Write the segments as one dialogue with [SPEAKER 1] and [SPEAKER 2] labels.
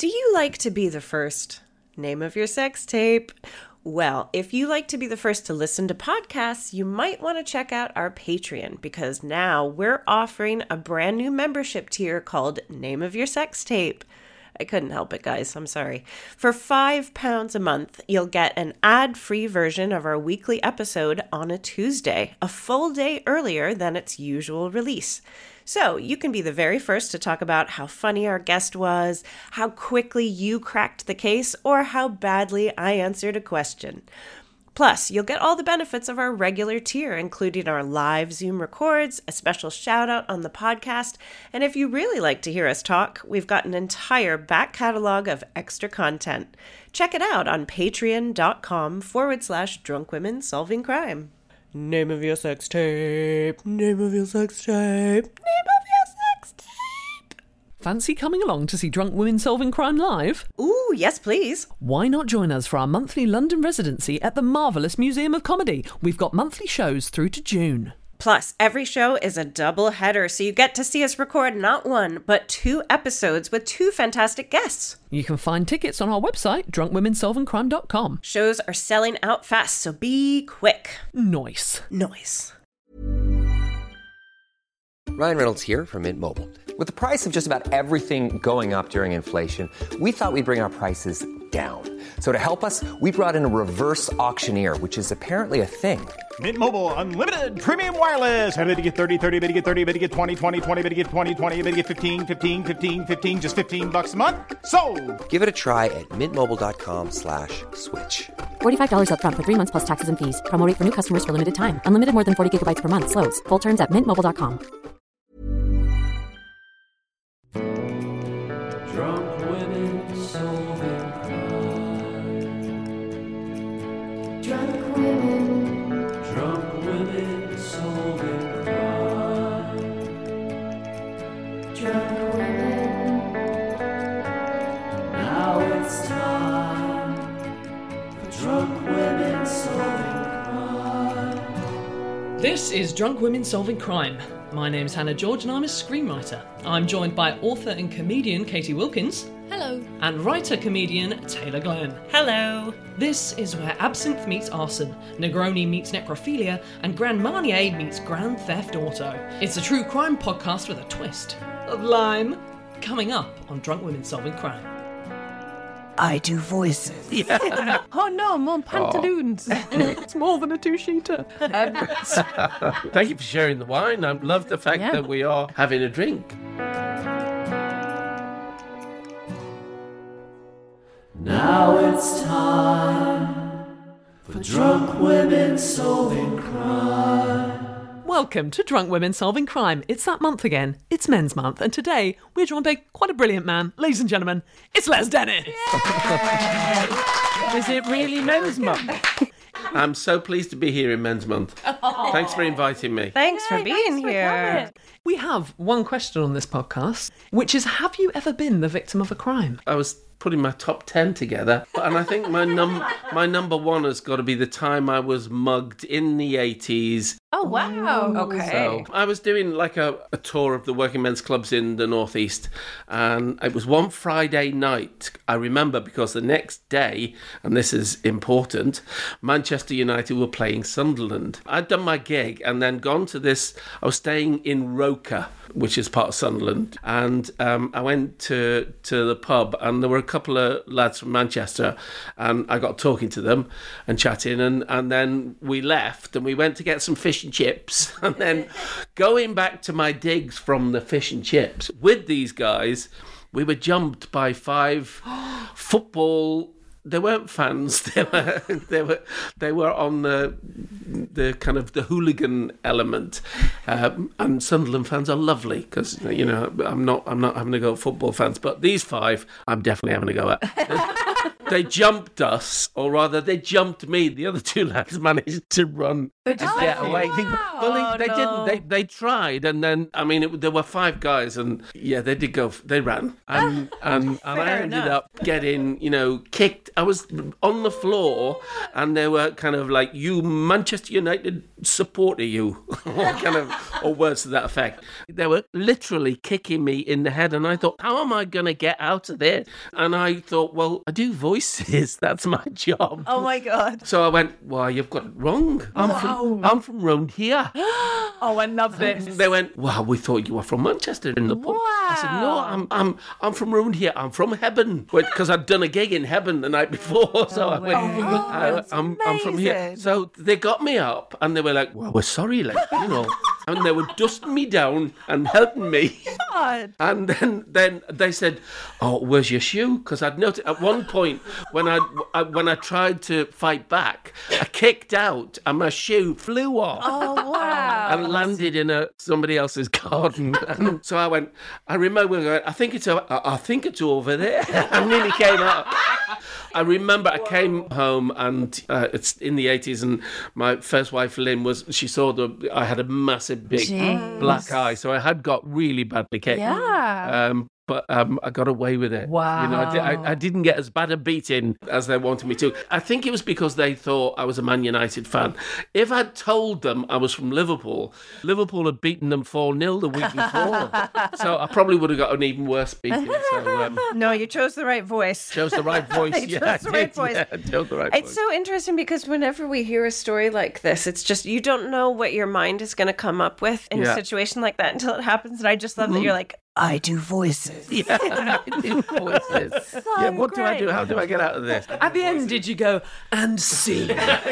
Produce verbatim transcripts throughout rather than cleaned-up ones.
[SPEAKER 1] Do you like to be the first? Name of your sex tape. Well, if you like to be the first to listen to podcasts, you might want to check out our Patreon, because now we're offering a brand new membership tier called Name of Your Sex Tape. I couldn't help it, guys. I'm sorry. For five pounds a month, you'll get an ad-free version of our weekly episode on a Tuesday, a full day earlier than its usual release. So you can be the very first to talk about how funny our guest was, how quickly you cracked the case, or how badly I answered a question. Plus, you'll get all the benefits of our regular tier, including our live Zoom records, a special shout out on the podcast, and if you really like to hear us talk, we've got an entire back catalog of extra content. Check it out on patreon.com forward slash drunk women solving crime. Name of your sex tape, name of your sex tape, name of your sex tape.
[SPEAKER 2] Fancy coming along to see Drunk Women Solving Crime live?
[SPEAKER 1] Ooh, yes please.
[SPEAKER 2] Why not join us for our monthly London residency at the Marvellous Museum of Comedy? We've got monthly shows through to June.
[SPEAKER 1] Plus, every show is a double header, so you get to see us record not one, but two episodes with two fantastic guests.
[SPEAKER 2] You can find tickets on our website, drunk women solving crime dot com.
[SPEAKER 1] Shows are selling out fast, so be quick.
[SPEAKER 2] Nice.
[SPEAKER 1] Nice.
[SPEAKER 3] Ryan Reynolds here from Mint Mobile. With the price of just about everything going up during inflation, we thought we'd bring our prices down. So to help us, we brought in a reverse auctioneer, which is apparently a thing.
[SPEAKER 4] Mint Mobile Unlimited Premium Wireless. How to get thirty, thirty, how to get thirty, how to get twenty, twenty, twenty, how to get twenty, twenty, how to get fifteen, fifteen, fifteen, fifteen, just fifteen bucks a month? Sold!
[SPEAKER 3] Give it a try at mintmobile.com slash switch.
[SPEAKER 5] forty-five dollars up front for three months plus taxes and fees. Promo rate for new customers for limited time. Unlimited more than forty gigabytes per month. Slows full terms at mint mobile dot com.
[SPEAKER 6] Drunk women solving crime. Drunk women, drunk women solving crime. Drunk women. Now it's time for drunk women solving crime.
[SPEAKER 2] This is Drunk Women Solving Crime. My name's Hannah George and I'm a screenwriter. I'm joined by author and comedian Katie Wilkins.
[SPEAKER 7] Hello.
[SPEAKER 2] And writer-comedian Taylor Glenn.
[SPEAKER 1] Hello.
[SPEAKER 2] This is where absinthe meets arson, Negroni meets necrophilia, and Grand Marnier meets Grand Theft Auto. It's a true crime podcast with a twist of lime. Coming up on Drunk Women Solving Crime.
[SPEAKER 1] I do voices.
[SPEAKER 7] Yeah. Oh no, mon pantaloons. Oh. It's more than a two-sheeter. Um,
[SPEAKER 8] Thank you for sharing the wine. I love the fact yeah. that we are having a drink.
[SPEAKER 6] Now it's time for Drunk Women Solving Crime.
[SPEAKER 2] Welcome to Drunk Women Solving Crime. It's that month again. It's Men's Month, and today we're joined by quite a brilliant man. Ladies and gentlemen, it's Les Dennis.
[SPEAKER 7] Is it really Men's Month?
[SPEAKER 8] I'm so pleased to be here in Men's Month. Oh. Thanks for inviting me.
[SPEAKER 1] Thanks
[SPEAKER 7] Yay,
[SPEAKER 1] for being
[SPEAKER 7] thanks for
[SPEAKER 1] here.
[SPEAKER 7] coming.
[SPEAKER 2] We have one question on this podcast, which is, have you ever been the victim of a crime?
[SPEAKER 8] I was putting my top ten together, and I think my num my number one has got to be the time I was mugged in the eighties.
[SPEAKER 7] Oh, wow.
[SPEAKER 1] Okay.
[SPEAKER 8] So I was doing like a, a tour of the working men's clubs in the Northeast, and it was one Friday night, I remember, because the next day, and this is important, Manchester United were playing Sunderland. I'd done my gig and then gone to this, I was staying in Roker, which is part of Sunderland, and um, I went to, to the pub, and there were a couple of lads from Manchester, and I got talking to them and chatting, and, and then we left, and we went to get some fish and chips, and then going back to my digs from the fish and chips with these guys, we were jumped by five football. They weren't fans. They were they were they were on the the kind of the hooligan element. Um, and Sunderland fans are lovely because you know I'm not I'm not having a go at football fans, but these five I'm definitely having a go at. They jumped us, or rather, they jumped me. The other two lads managed to run and get away.
[SPEAKER 7] Wow.
[SPEAKER 8] Well, they, they
[SPEAKER 7] Oh, no.
[SPEAKER 8] didn't. They they tried, and then I mean, it, there were five guys, and yeah, they did go. They ran, and and, and I ended
[SPEAKER 7] enough.
[SPEAKER 8] up getting, you know, kicked. I was on the floor, and they were kind of like, "You Manchester United supporter you, or kind of, or words to that effect. They were literally kicking me in the head, and I thought, how am I going to get out of this? And I thought, well, I do voices. That's my job.
[SPEAKER 1] Oh my God.
[SPEAKER 8] So I went, well, you've got it wrong. I'm
[SPEAKER 7] Wow.
[SPEAKER 8] from, I'm from round here.
[SPEAKER 7] Oh, I love this.
[SPEAKER 8] They went, well, we thought you were from Manchester in the pub. I said, no, I'm I'm I'm from round here. I'm from Hebburn. Because I'd done a gig in Hebburn the night before. So I went, I, I'm, I'm from here.
[SPEAKER 1] amazing.
[SPEAKER 8] So they got me up and they were like, well, we're sorry, like, you know. And they were dusting me down and helping me.
[SPEAKER 1] God.
[SPEAKER 8] And then, then they said, oh, where's your shoe? Because I'd noticed at one point when I, I when I tried to fight back, I kicked out and my shoe flew off.
[SPEAKER 1] Oh, wow.
[SPEAKER 8] And landed in a somebody else's garden. And so I went, I remember going, I think it's o- I I think it's over there. I nearly came out. I remember I came home and uh, it's in the eighties and my first wife Lynn was, she saw the, I had a massive big
[SPEAKER 7] Jeez.
[SPEAKER 8] black eye. So I had got really badly kicked.
[SPEAKER 7] Yeah.
[SPEAKER 8] Um, but um, I got away with it.
[SPEAKER 7] Wow.
[SPEAKER 8] You know, I, di- I, I didn't get as bad a beating as they wanted me to. I think it was because they thought I was a Man United fan. If I'd told them I was from Liverpool, Liverpool had beaten them four nil the week before. So I probably would have got an even worse beating. So um,
[SPEAKER 1] No, you chose the right voice.
[SPEAKER 8] chose the right voice.
[SPEAKER 1] You
[SPEAKER 8] yeah,
[SPEAKER 1] chose the
[SPEAKER 8] I
[SPEAKER 1] right
[SPEAKER 8] did.
[SPEAKER 1] voice.
[SPEAKER 8] Yeah, I chose the right
[SPEAKER 1] It's
[SPEAKER 8] voice.
[SPEAKER 1] so interesting because whenever we hear a story like this, it's just you don't know what your mind is going to come up with in
[SPEAKER 8] Yeah.
[SPEAKER 1] a situation like that until it happens. And I just love that you're like, I do voices.
[SPEAKER 8] Yeah, I do voices. yeah, what do I do? How do I get out of this?
[SPEAKER 2] At the end, did you go, and see?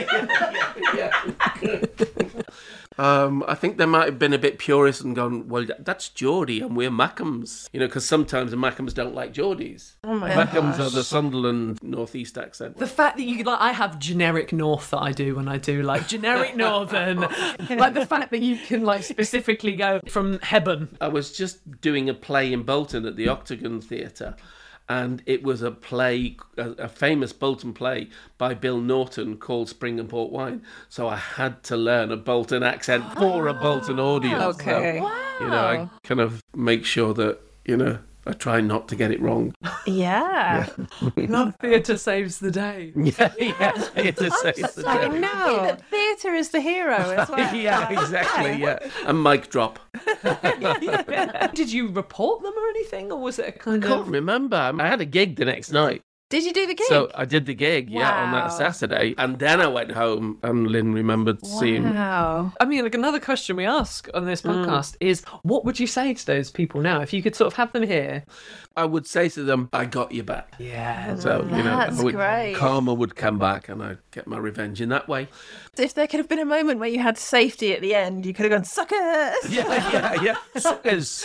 [SPEAKER 8] Um, I think they might have been a bit purist and gone, well, that's Geordie and we're Mackhams. You know, because sometimes the Mackhams don't like Geordies.
[SPEAKER 1] Oh my
[SPEAKER 8] Mackhams are the Sunderland northeast accent.
[SPEAKER 2] The fact that you, like, I have generic North that I do when I do, like, generic Northern. Like, the fact that you can, like, specifically go from Hebburn.
[SPEAKER 8] I was just doing a play in Bolton at the Octagon Theatre. And it was a play, a, a famous Bolton play by Bill Norton called Spring and Port Wine. So I had to learn a Bolton accent for a Bolton audience.
[SPEAKER 1] Okay.
[SPEAKER 8] So, you know, I kind of make sure that, you know, I try not to get it wrong.
[SPEAKER 1] Yeah.
[SPEAKER 2] Love theatre saves the day.
[SPEAKER 8] Yeah, yeah. Theatre saves the
[SPEAKER 1] I
[SPEAKER 8] day.
[SPEAKER 1] know.
[SPEAKER 7] Theatre is the hero as well.
[SPEAKER 8] Yeah, exactly, yeah. And mic drop.
[SPEAKER 2] Did you report them or anything, or was it a kind
[SPEAKER 8] I can't
[SPEAKER 2] of...
[SPEAKER 8] remember. I had a gig the next night.
[SPEAKER 7] Did you do the gig?
[SPEAKER 8] So I did the gig, yeah, on
[SPEAKER 7] Wow.
[SPEAKER 8] that Saturday. And then I went home and Lynn remembered seeing...
[SPEAKER 7] Wow.
[SPEAKER 2] I mean, like, another question we ask on this podcast is, what would you say to those people now if you could sort of have them here?
[SPEAKER 8] I would say to them, I got you back.
[SPEAKER 2] Yeah.
[SPEAKER 8] So, you know,
[SPEAKER 7] That's
[SPEAKER 8] I would,
[SPEAKER 7] great.
[SPEAKER 8] karma would come back and I'd get my revenge in that way.
[SPEAKER 7] If there could have been a moment where you had safety at the end, you could have gone, suckers!
[SPEAKER 8] Yeah, yeah, yeah. Suckers.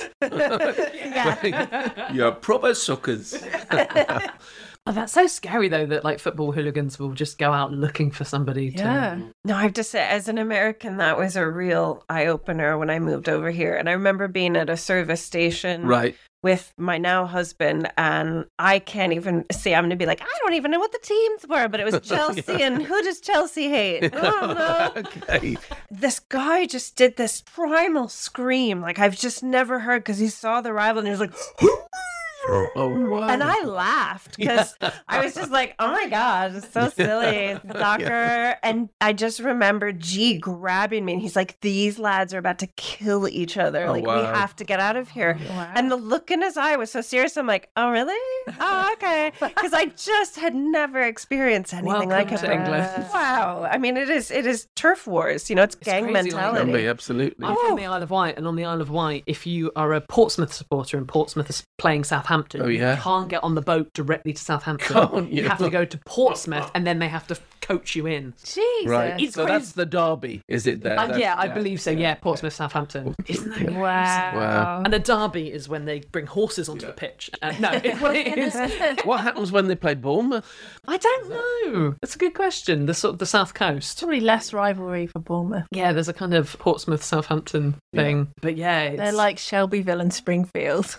[SPEAKER 8] You're proper suckers.
[SPEAKER 2] Oh, that's so scary, though, that, like, football hooligans will just go out looking for somebody to...
[SPEAKER 7] Yeah.
[SPEAKER 1] No, I have to say, as an American, that was a real eye opener when I moved over here. And I remember being at a service station
[SPEAKER 8] Right.
[SPEAKER 1] with my now husband, and I can't even say, I'm going to be like, I don't even know what the teams were, but it was Chelsea, and who does Chelsea hate? Oh, no.
[SPEAKER 8] Okay.
[SPEAKER 1] This guy just did this primal scream, like I've just never heard, because he saw the rival and he was like,
[SPEAKER 8] Oh, wow.
[SPEAKER 1] and I laughed because I was just like, oh my God, it's so silly. Soccer. And I just remember G grabbing me and he's like, these lads are about to kill each other.
[SPEAKER 8] Oh,
[SPEAKER 1] like,
[SPEAKER 8] wow.
[SPEAKER 1] we have to get out of here. And the look in his eye was so serious. I'm like, oh, really? Oh, okay. Because I just had never experienced anything
[SPEAKER 2] Welcome
[SPEAKER 1] like it.
[SPEAKER 2] to England.
[SPEAKER 1] Wow. I mean, it is it is turf wars. You know, it's, gang
[SPEAKER 2] crazy like
[SPEAKER 1] mentality.
[SPEAKER 8] Can be, absolutely.
[SPEAKER 2] I'm from the Isle of Wight, and on the Isle of Wight, if you are a Portsmouth supporter and Portsmouth is playing Southampton,
[SPEAKER 8] Oh, yeah.
[SPEAKER 2] you can't get on the boat directly to Southampton.
[SPEAKER 8] Can't you?
[SPEAKER 2] You have to go to Portsmouth, and then they have to coach you in.
[SPEAKER 7] Jesus.
[SPEAKER 8] Right.
[SPEAKER 2] It's
[SPEAKER 8] so
[SPEAKER 2] crazy.
[SPEAKER 8] that's the derby, is it there?
[SPEAKER 2] Uh,
[SPEAKER 8] That's-
[SPEAKER 2] yeah, I believe so. Yeah, Portsmouth, Southampton. Isn't that crazy?
[SPEAKER 7] Wow.
[SPEAKER 8] Wow.
[SPEAKER 2] And a derby is when they bring horses onto the pitch. Uh, no, it, what it is,
[SPEAKER 8] What happens when they play Bournemouth?
[SPEAKER 2] I don't know. That's a good question. The sort of the South Coast.
[SPEAKER 7] Probably less rivalry for Bournemouth.
[SPEAKER 2] Yeah, there's a kind of Portsmouth thing thing. But yeah, it's,
[SPEAKER 7] They're like Shelbyville and Springfield.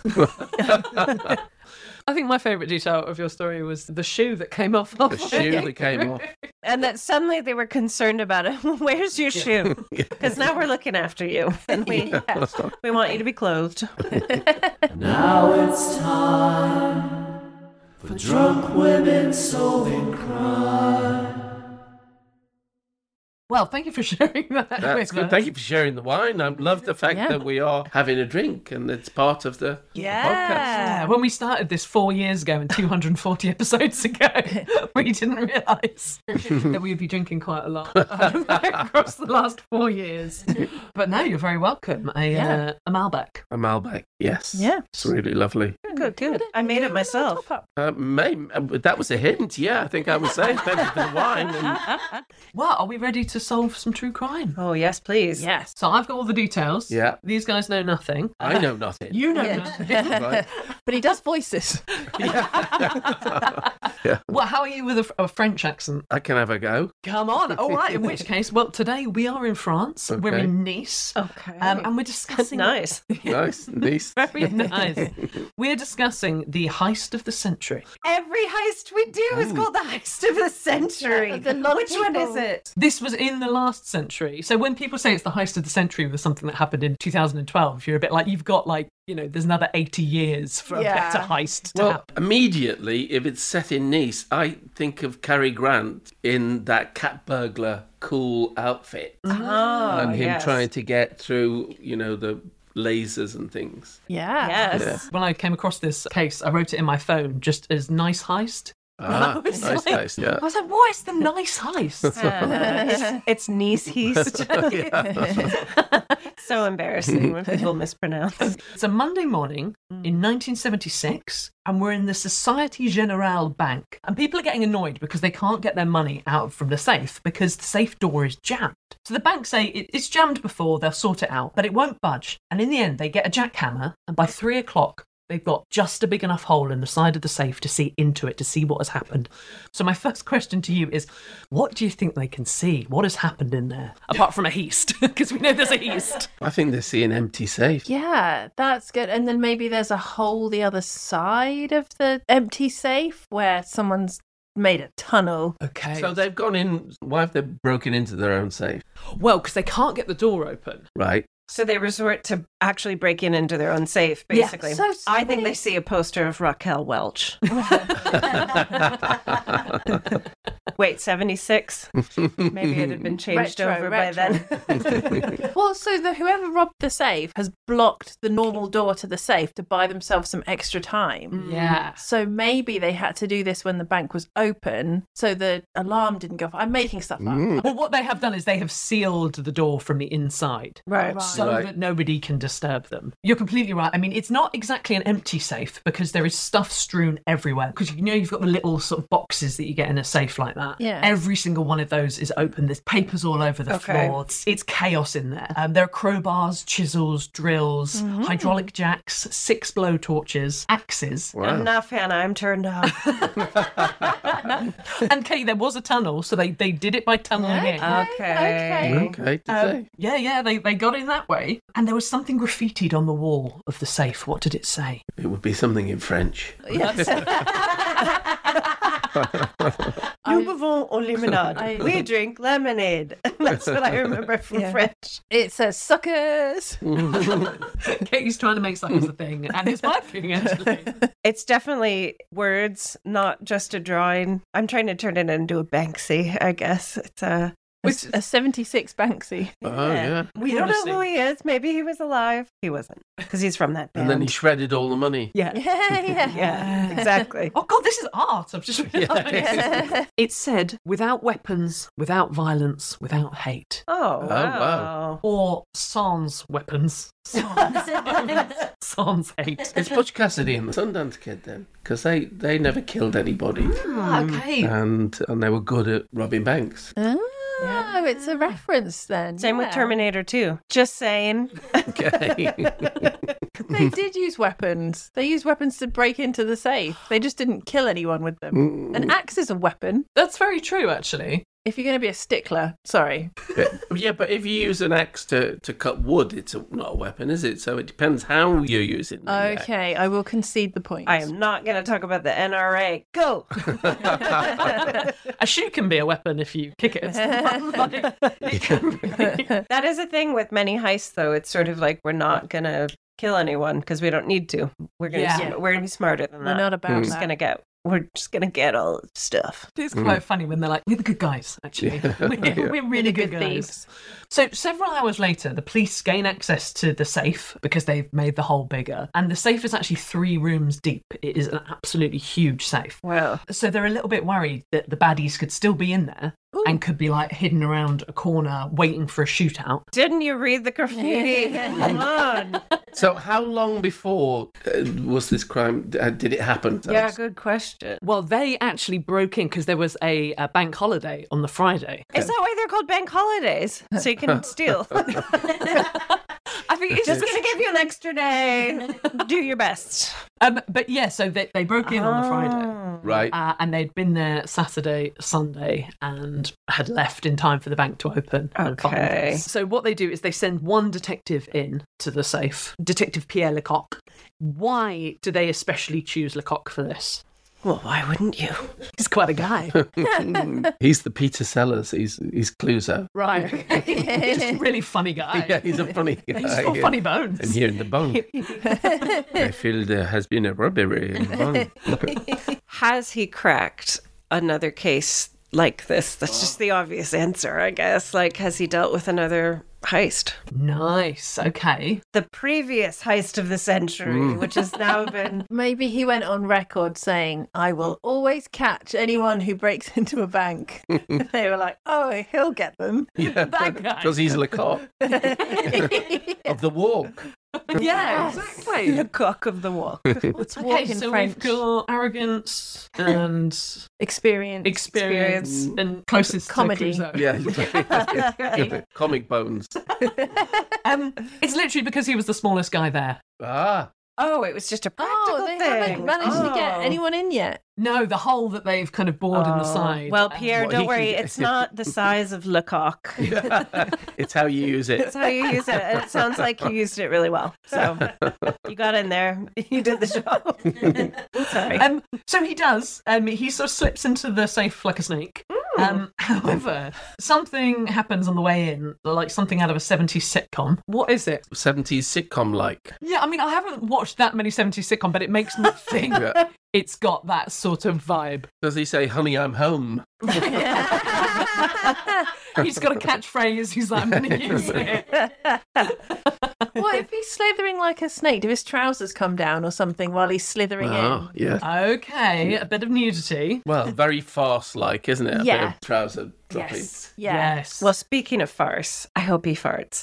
[SPEAKER 2] I think my favourite detail of your story was the shoe that came off.
[SPEAKER 8] The shoe that came off.
[SPEAKER 1] And that suddenly they were concerned about it. Where's your shoe? Because now we're looking after you. And we, we want you to be clothed.
[SPEAKER 6] Now it's time for drunk women solving crime.
[SPEAKER 2] Well, thank you for sharing that.
[SPEAKER 8] That's
[SPEAKER 2] with
[SPEAKER 8] good.
[SPEAKER 2] us.
[SPEAKER 8] Thank you for sharing the wine. I love the fact
[SPEAKER 7] Yeah.
[SPEAKER 8] that we are having a drink and it's part of the, the podcast.
[SPEAKER 2] Yeah, when we started this four years ago and two hundred forty episodes ago, we didn't realise that we would be drinking quite a lot across the last four years. But no, you're very welcome. A,
[SPEAKER 7] Yeah.
[SPEAKER 2] uh, a Malbec.
[SPEAKER 8] A Malbec, yes.
[SPEAKER 7] Yeah.
[SPEAKER 8] It's really lovely.
[SPEAKER 1] Good, good. I made it myself.
[SPEAKER 8] Uh, may, uh, that was a hint, yeah. I think I was saying better than wine. And,
[SPEAKER 2] Well, are we ready to solve some true crime?
[SPEAKER 1] Oh, yes, please.
[SPEAKER 7] Yes.
[SPEAKER 2] So I've got all the details.
[SPEAKER 8] Yeah.
[SPEAKER 2] These guys know nothing.
[SPEAKER 8] I know nothing.
[SPEAKER 2] You know
[SPEAKER 7] Yeah.
[SPEAKER 2] nothing.
[SPEAKER 8] Right.
[SPEAKER 7] But he does voices.
[SPEAKER 2] Well, how are you with a, a French accent?
[SPEAKER 8] I can have a go.
[SPEAKER 2] Come on. All right. In which case, well, today we are in France. We're
[SPEAKER 8] Okay.
[SPEAKER 2] in Nice.
[SPEAKER 1] Okay.
[SPEAKER 2] Um, and we're discussing.
[SPEAKER 1] Nice.
[SPEAKER 8] Nice. Nice.
[SPEAKER 2] Very nice. We're discussing the heist of the century.
[SPEAKER 1] Every heist we do is called the heist of the century.
[SPEAKER 7] Yeah, there's a lot of
[SPEAKER 1] Which one
[SPEAKER 7] people.
[SPEAKER 1] is it?
[SPEAKER 2] This was in the last century. So when people say it's the heist of the century with something that happened in two thousand twelve, you're a bit like, you've got like, you know, there's another eighty years for
[SPEAKER 7] Yeah.
[SPEAKER 2] a better heist to
[SPEAKER 8] Well,
[SPEAKER 2] happen.
[SPEAKER 8] immediately, if it's set in Nice, I think of Cary Grant in that cat burglar cool outfit.
[SPEAKER 1] Oh,
[SPEAKER 8] and him
[SPEAKER 1] yes.
[SPEAKER 8] trying to get through, you know, the lasers and things.
[SPEAKER 7] Yeah.
[SPEAKER 1] Yes.
[SPEAKER 2] When I came across this case, I wrote it in my phone just as nice heist.
[SPEAKER 8] Ah,
[SPEAKER 2] was
[SPEAKER 8] nice,
[SPEAKER 2] like-
[SPEAKER 8] nice, yeah.
[SPEAKER 2] I was like, what is the nice heist?
[SPEAKER 1] Uh, it's niece heist. So embarrassing when people mispronounce.
[SPEAKER 2] It's a Monday morning in nineteen seventy-six, and we're in the Société Générale Bank. And people are getting annoyed because they can't get their money out from the safe because the safe door is jammed. So the bank say it, it's jammed before, they'll sort it out, but it won't budge. And in the end, they get a jackhammer, and by three o'clock, they've got just a big enough hole in the side of the safe to see into it, to see what has happened. So my first question to you is, what do you think they can see? What has happened in there? Apart from a heist, because we know there's a heist.
[SPEAKER 8] I think they see an empty safe.
[SPEAKER 7] Yeah, that's good. And then maybe there's a hole the other side of the empty safe where someone's made a tunnel.
[SPEAKER 2] Okay.
[SPEAKER 8] So they've gone in. Why have they broken into their own safe?
[SPEAKER 2] Well, because they can't get the door open.
[SPEAKER 8] Right.
[SPEAKER 1] So they resort to actually breaking into their own safe,
[SPEAKER 2] Yeah.
[SPEAKER 1] basically.
[SPEAKER 7] So
[SPEAKER 1] I think
[SPEAKER 7] sweet.
[SPEAKER 1] they see a poster of Raquel Welch. Wait, seventy-six? Maybe it had been changed
[SPEAKER 7] Retro,
[SPEAKER 1] over
[SPEAKER 7] retro.
[SPEAKER 1] by then.
[SPEAKER 7] Well, so the whoever robbed the safe has blocked the normal door to the safe to buy themselves some extra time.
[SPEAKER 2] Yeah.
[SPEAKER 7] So maybe they had to do this when the bank was open, so the alarm didn't go off. I'm making stuff up.
[SPEAKER 2] Well, what they have done is they have sealed the door from the inside.
[SPEAKER 1] Right.
[SPEAKER 7] Right.
[SPEAKER 2] So
[SPEAKER 8] Right.
[SPEAKER 2] that nobody can disturb them. You're completely right. I mean, it's not exactly an empty safe because there is stuff strewn everywhere. Because you know you've got the little sort of boxes that you get in a safe like that.
[SPEAKER 7] Yeah.
[SPEAKER 2] Every single one of those is open. There's papers all over the
[SPEAKER 1] Okay.
[SPEAKER 2] floor. It's, it's chaos in there. Um, there are crowbars, chisels, drills,
[SPEAKER 7] Mm-hmm.
[SPEAKER 2] hydraulic jacks, six blow torches, axes.
[SPEAKER 8] Wow.
[SPEAKER 1] Enough, Hannah. I'm turned off.
[SPEAKER 2] And Kate, there was a tunnel, so they, they did it by tunneling in.
[SPEAKER 1] Okay.
[SPEAKER 8] Okay. Did
[SPEAKER 2] Um,
[SPEAKER 8] they?
[SPEAKER 2] yeah, yeah, they, they got in that way. And there was something graffitied on the wall of the safe. What did it say?
[SPEAKER 8] It would be something in French.
[SPEAKER 1] Nous buvons au limonade.
[SPEAKER 7] I-
[SPEAKER 1] We drink lemonade. That's what I remember from
[SPEAKER 7] Yeah.
[SPEAKER 1] French.
[SPEAKER 7] It says suckers.
[SPEAKER 2] Katie's trying to make something a thing, and it's working, actually.
[SPEAKER 1] It's definitely words, not just a drawing. I'm trying to turn it into a Banksy, I guess. It's a.
[SPEAKER 2] Which,
[SPEAKER 7] A seventy-six Banksy.
[SPEAKER 8] Oh, yeah.
[SPEAKER 1] We don't know who he is. Maybe he was alive. He wasn't, because he's from that band.
[SPEAKER 8] And then he shredded all the money.
[SPEAKER 2] yeah.
[SPEAKER 7] Yeah, yeah.
[SPEAKER 1] Yeah, exactly.
[SPEAKER 2] Oh, God, this is art. I've just realised. It said, without weapons, without violence, without hate.
[SPEAKER 1] Oh, wow.
[SPEAKER 8] wow.
[SPEAKER 2] Or sans weapons. Sans hate.
[SPEAKER 8] It's Butch Cassidy and the Sundance Kid then, because they, they never killed anybody,
[SPEAKER 2] Okay.
[SPEAKER 8] and and they were good at robbing banks.
[SPEAKER 7] Oh, it's a reference then.
[SPEAKER 1] Same with
[SPEAKER 7] yeah.
[SPEAKER 1] Terminator two. Just saying.
[SPEAKER 8] Okay.
[SPEAKER 7] They did use weapons. They used weapons to break into the safe. They just didn't kill anyone with them. An axe is a weapon.
[SPEAKER 2] That's very true, actually.
[SPEAKER 7] If you're going to be a stickler, sorry.
[SPEAKER 8] Yeah, but if you use an axe to, to cut wood, it's a, not a weapon, is it? So it depends how you're using the axe.
[SPEAKER 7] Okay, I will concede the point.
[SPEAKER 1] I am not going to talk about the N R A. Go.
[SPEAKER 2] A shoe can be a weapon if you kick it at someone. Like, it can be.
[SPEAKER 1] That is a thing with many heists, though. It's sort of like we're not going to kill anyone because we don't need to. We're going to
[SPEAKER 2] Yeah.
[SPEAKER 1] we're going to be smarter than
[SPEAKER 7] We're
[SPEAKER 1] that.
[SPEAKER 7] not about
[SPEAKER 1] We're just
[SPEAKER 7] that.
[SPEAKER 1] going to get we're just going to get all the stuff.
[SPEAKER 2] It's quite funny when they're like, we're the good guys, actually. We're, we're really good,
[SPEAKER 7] good
[SPEAKER 2] guys.
[SPEAKER 7] thieves.
[SPEAKER 2] So several hours later, the police gain access to the safe because they've made the hole bigger. And the safe is actually three rooms deep. It is an absolutely huge safe.
[SPEAKER 1] Wow.
[SPEAKER 2] So they're a little bit worried that the baddies could still be in there and could be like hidden around a corner waiting for a shootout.
[SPEAKER 1] Didn't you read the graffiti? Come on.
[SPEAKER 8] So how long before uh, was this crime, uh, did it happen?
[SPEAKER 1] Yeah, good question.
[SPEAKER 2] Well, they actually broke in because there was a, a bank holiday on the Friday.
[SPEAKER 1] Is that why they're called bank holidays? So you can steal.
[SPEAKER 2] I think it's
[SPEAKER 1] Just going to give you an extra day. Do your best.
[SPEAKER 2] Um, but yeah, so they, they broke in on the Friday.
[SPEAKER 8] Right.
[SPEAKER 2] Uh, and they'd been there Saturday, Sunday, and had left in time for the bank to open. and find
[SPEAKER 1] Okay.
[SPEAKER 2] us. So what they do is they send one detective in to the safe, Detective Pierre Lecoq. Why do they especially choose Lecoq for this?
[SPEAKER 1] Well, why wouldn't you?
[SPEAKER 2] He's quite a guy.
[SPEAKER 8] He's the Peter Sellers. He's he's Clouseau.
[SPEAKER 2] Right. Just a really funny guy.
[SPEAKER 8] Yeah, he's a funny guy.
[SPEAKER 2] He's got
[SPEAKER 8] yeah.
[SPEAKER 2] funny bones.
[SPEAKER 8] And here in the bone, I feel there has been a robbery in the bone.
[SPEAKER 1] Has he cracked another case like this? That's just the obvious answer, I guess. Like, has he dealt with another heist?
[SPEAKER 2] Nice. Okay.
[SPEAKER 1] The previous heist of the century, which has now been...
[SPEAKER 7] Maybe he went on record saying, I will always catch anyone who breaks into a bank. They were like, oh, he'll get them.
[SPEAKER 8] Yeah,
[SPEAKER 2] That guy.
[SPEAKER 8] because he's Lecoq of the walk.
[SPEAKER 2] Yeah, exactly.
[SPEAKER 1] The cock of the walk.
[SPEAKER 7] Let's walk
[SPEAKER 2] Okay,
[SPEAKER 7] in
[SPEAKER 2] so
[SPEAKER 7] French.
[SPEAKER 2] we've got arrogance and
[SPEAKER 7] Experience.
[SPEAKER 2] experience and closest
[SPEAKER 7] Comedy.
[SPEAKER 2] to Clouseau.
[SPEAKER 8] Yeah, comic bones.
[SPEAKER 2] Um, it's literally because he was the smallest guy there.
[SPEAKER 8] Ah,
[SPEAKER 1] Oh, it was just a practical
[SPEAKER 7] Oh, they
[SPEAKER 1] thing.
[SPEAKER 7] haven't managed to get
[SPEAKER 1] Oh.
[SPEAKER 7] anyone in yet.
[SPEAKER 2] No, the hole that they've kind of bored in the side.
[SPEAKER 1] Well,
[SPEAKER 2] Um,
[SPEAKER 1] Pierre,
[SPEAKER 8] What,
[SPEAKER 1] don't
[SPEAKER 8] he
[SPEAKER 1] worry.
[SPEAKER 8] can get-
[SPEAKER 1] It's not the size of Lecoq.
[SPEAKER 8] it's how you use it.
[SPEAKER 1] That's how you use it. And it sounds like you used it really well. So you got in there. You did the job. Sorry.
[SPEAKER 2] Um, so he does. Um, he sort of slips into the safe like a snake. Um, however, something happens on the way in, like something out of a seventies sitcom. What is it?
[SPEAKER 8] seventies sitcom like.
[SPEAKER 2] Yeah, I mean, I haven't watched that many seventies sitcom, but it makes me think
[SPEAKER 8] Yeah.
[SPEAKER 2] it's got that sort of vibe.
[SPEAKER 8] Does he say, honey, I'm home?
[SPEAKER 2] He's got a catchphrase. He's like, I'm going to use it.
[SPEAKER 7] What if he's slithering like a snake? Do his trousers come down or something while he's slithering
[SPEAKER 8] Oh, yeah.
[SPEAKER 2] Okay, a bit of nudity.
[SPEAKER 8] Well, very farce-like, isn't it? A bit
[SPEAKER 7] Yeah.
[SPEAKER 8] of trouser dropping.
[SPEAKER 7] Yes. Yeah.
[SPEAKER 2] Yes.
[SPEAKER 1] Well, speaking of farce, I hope he farts.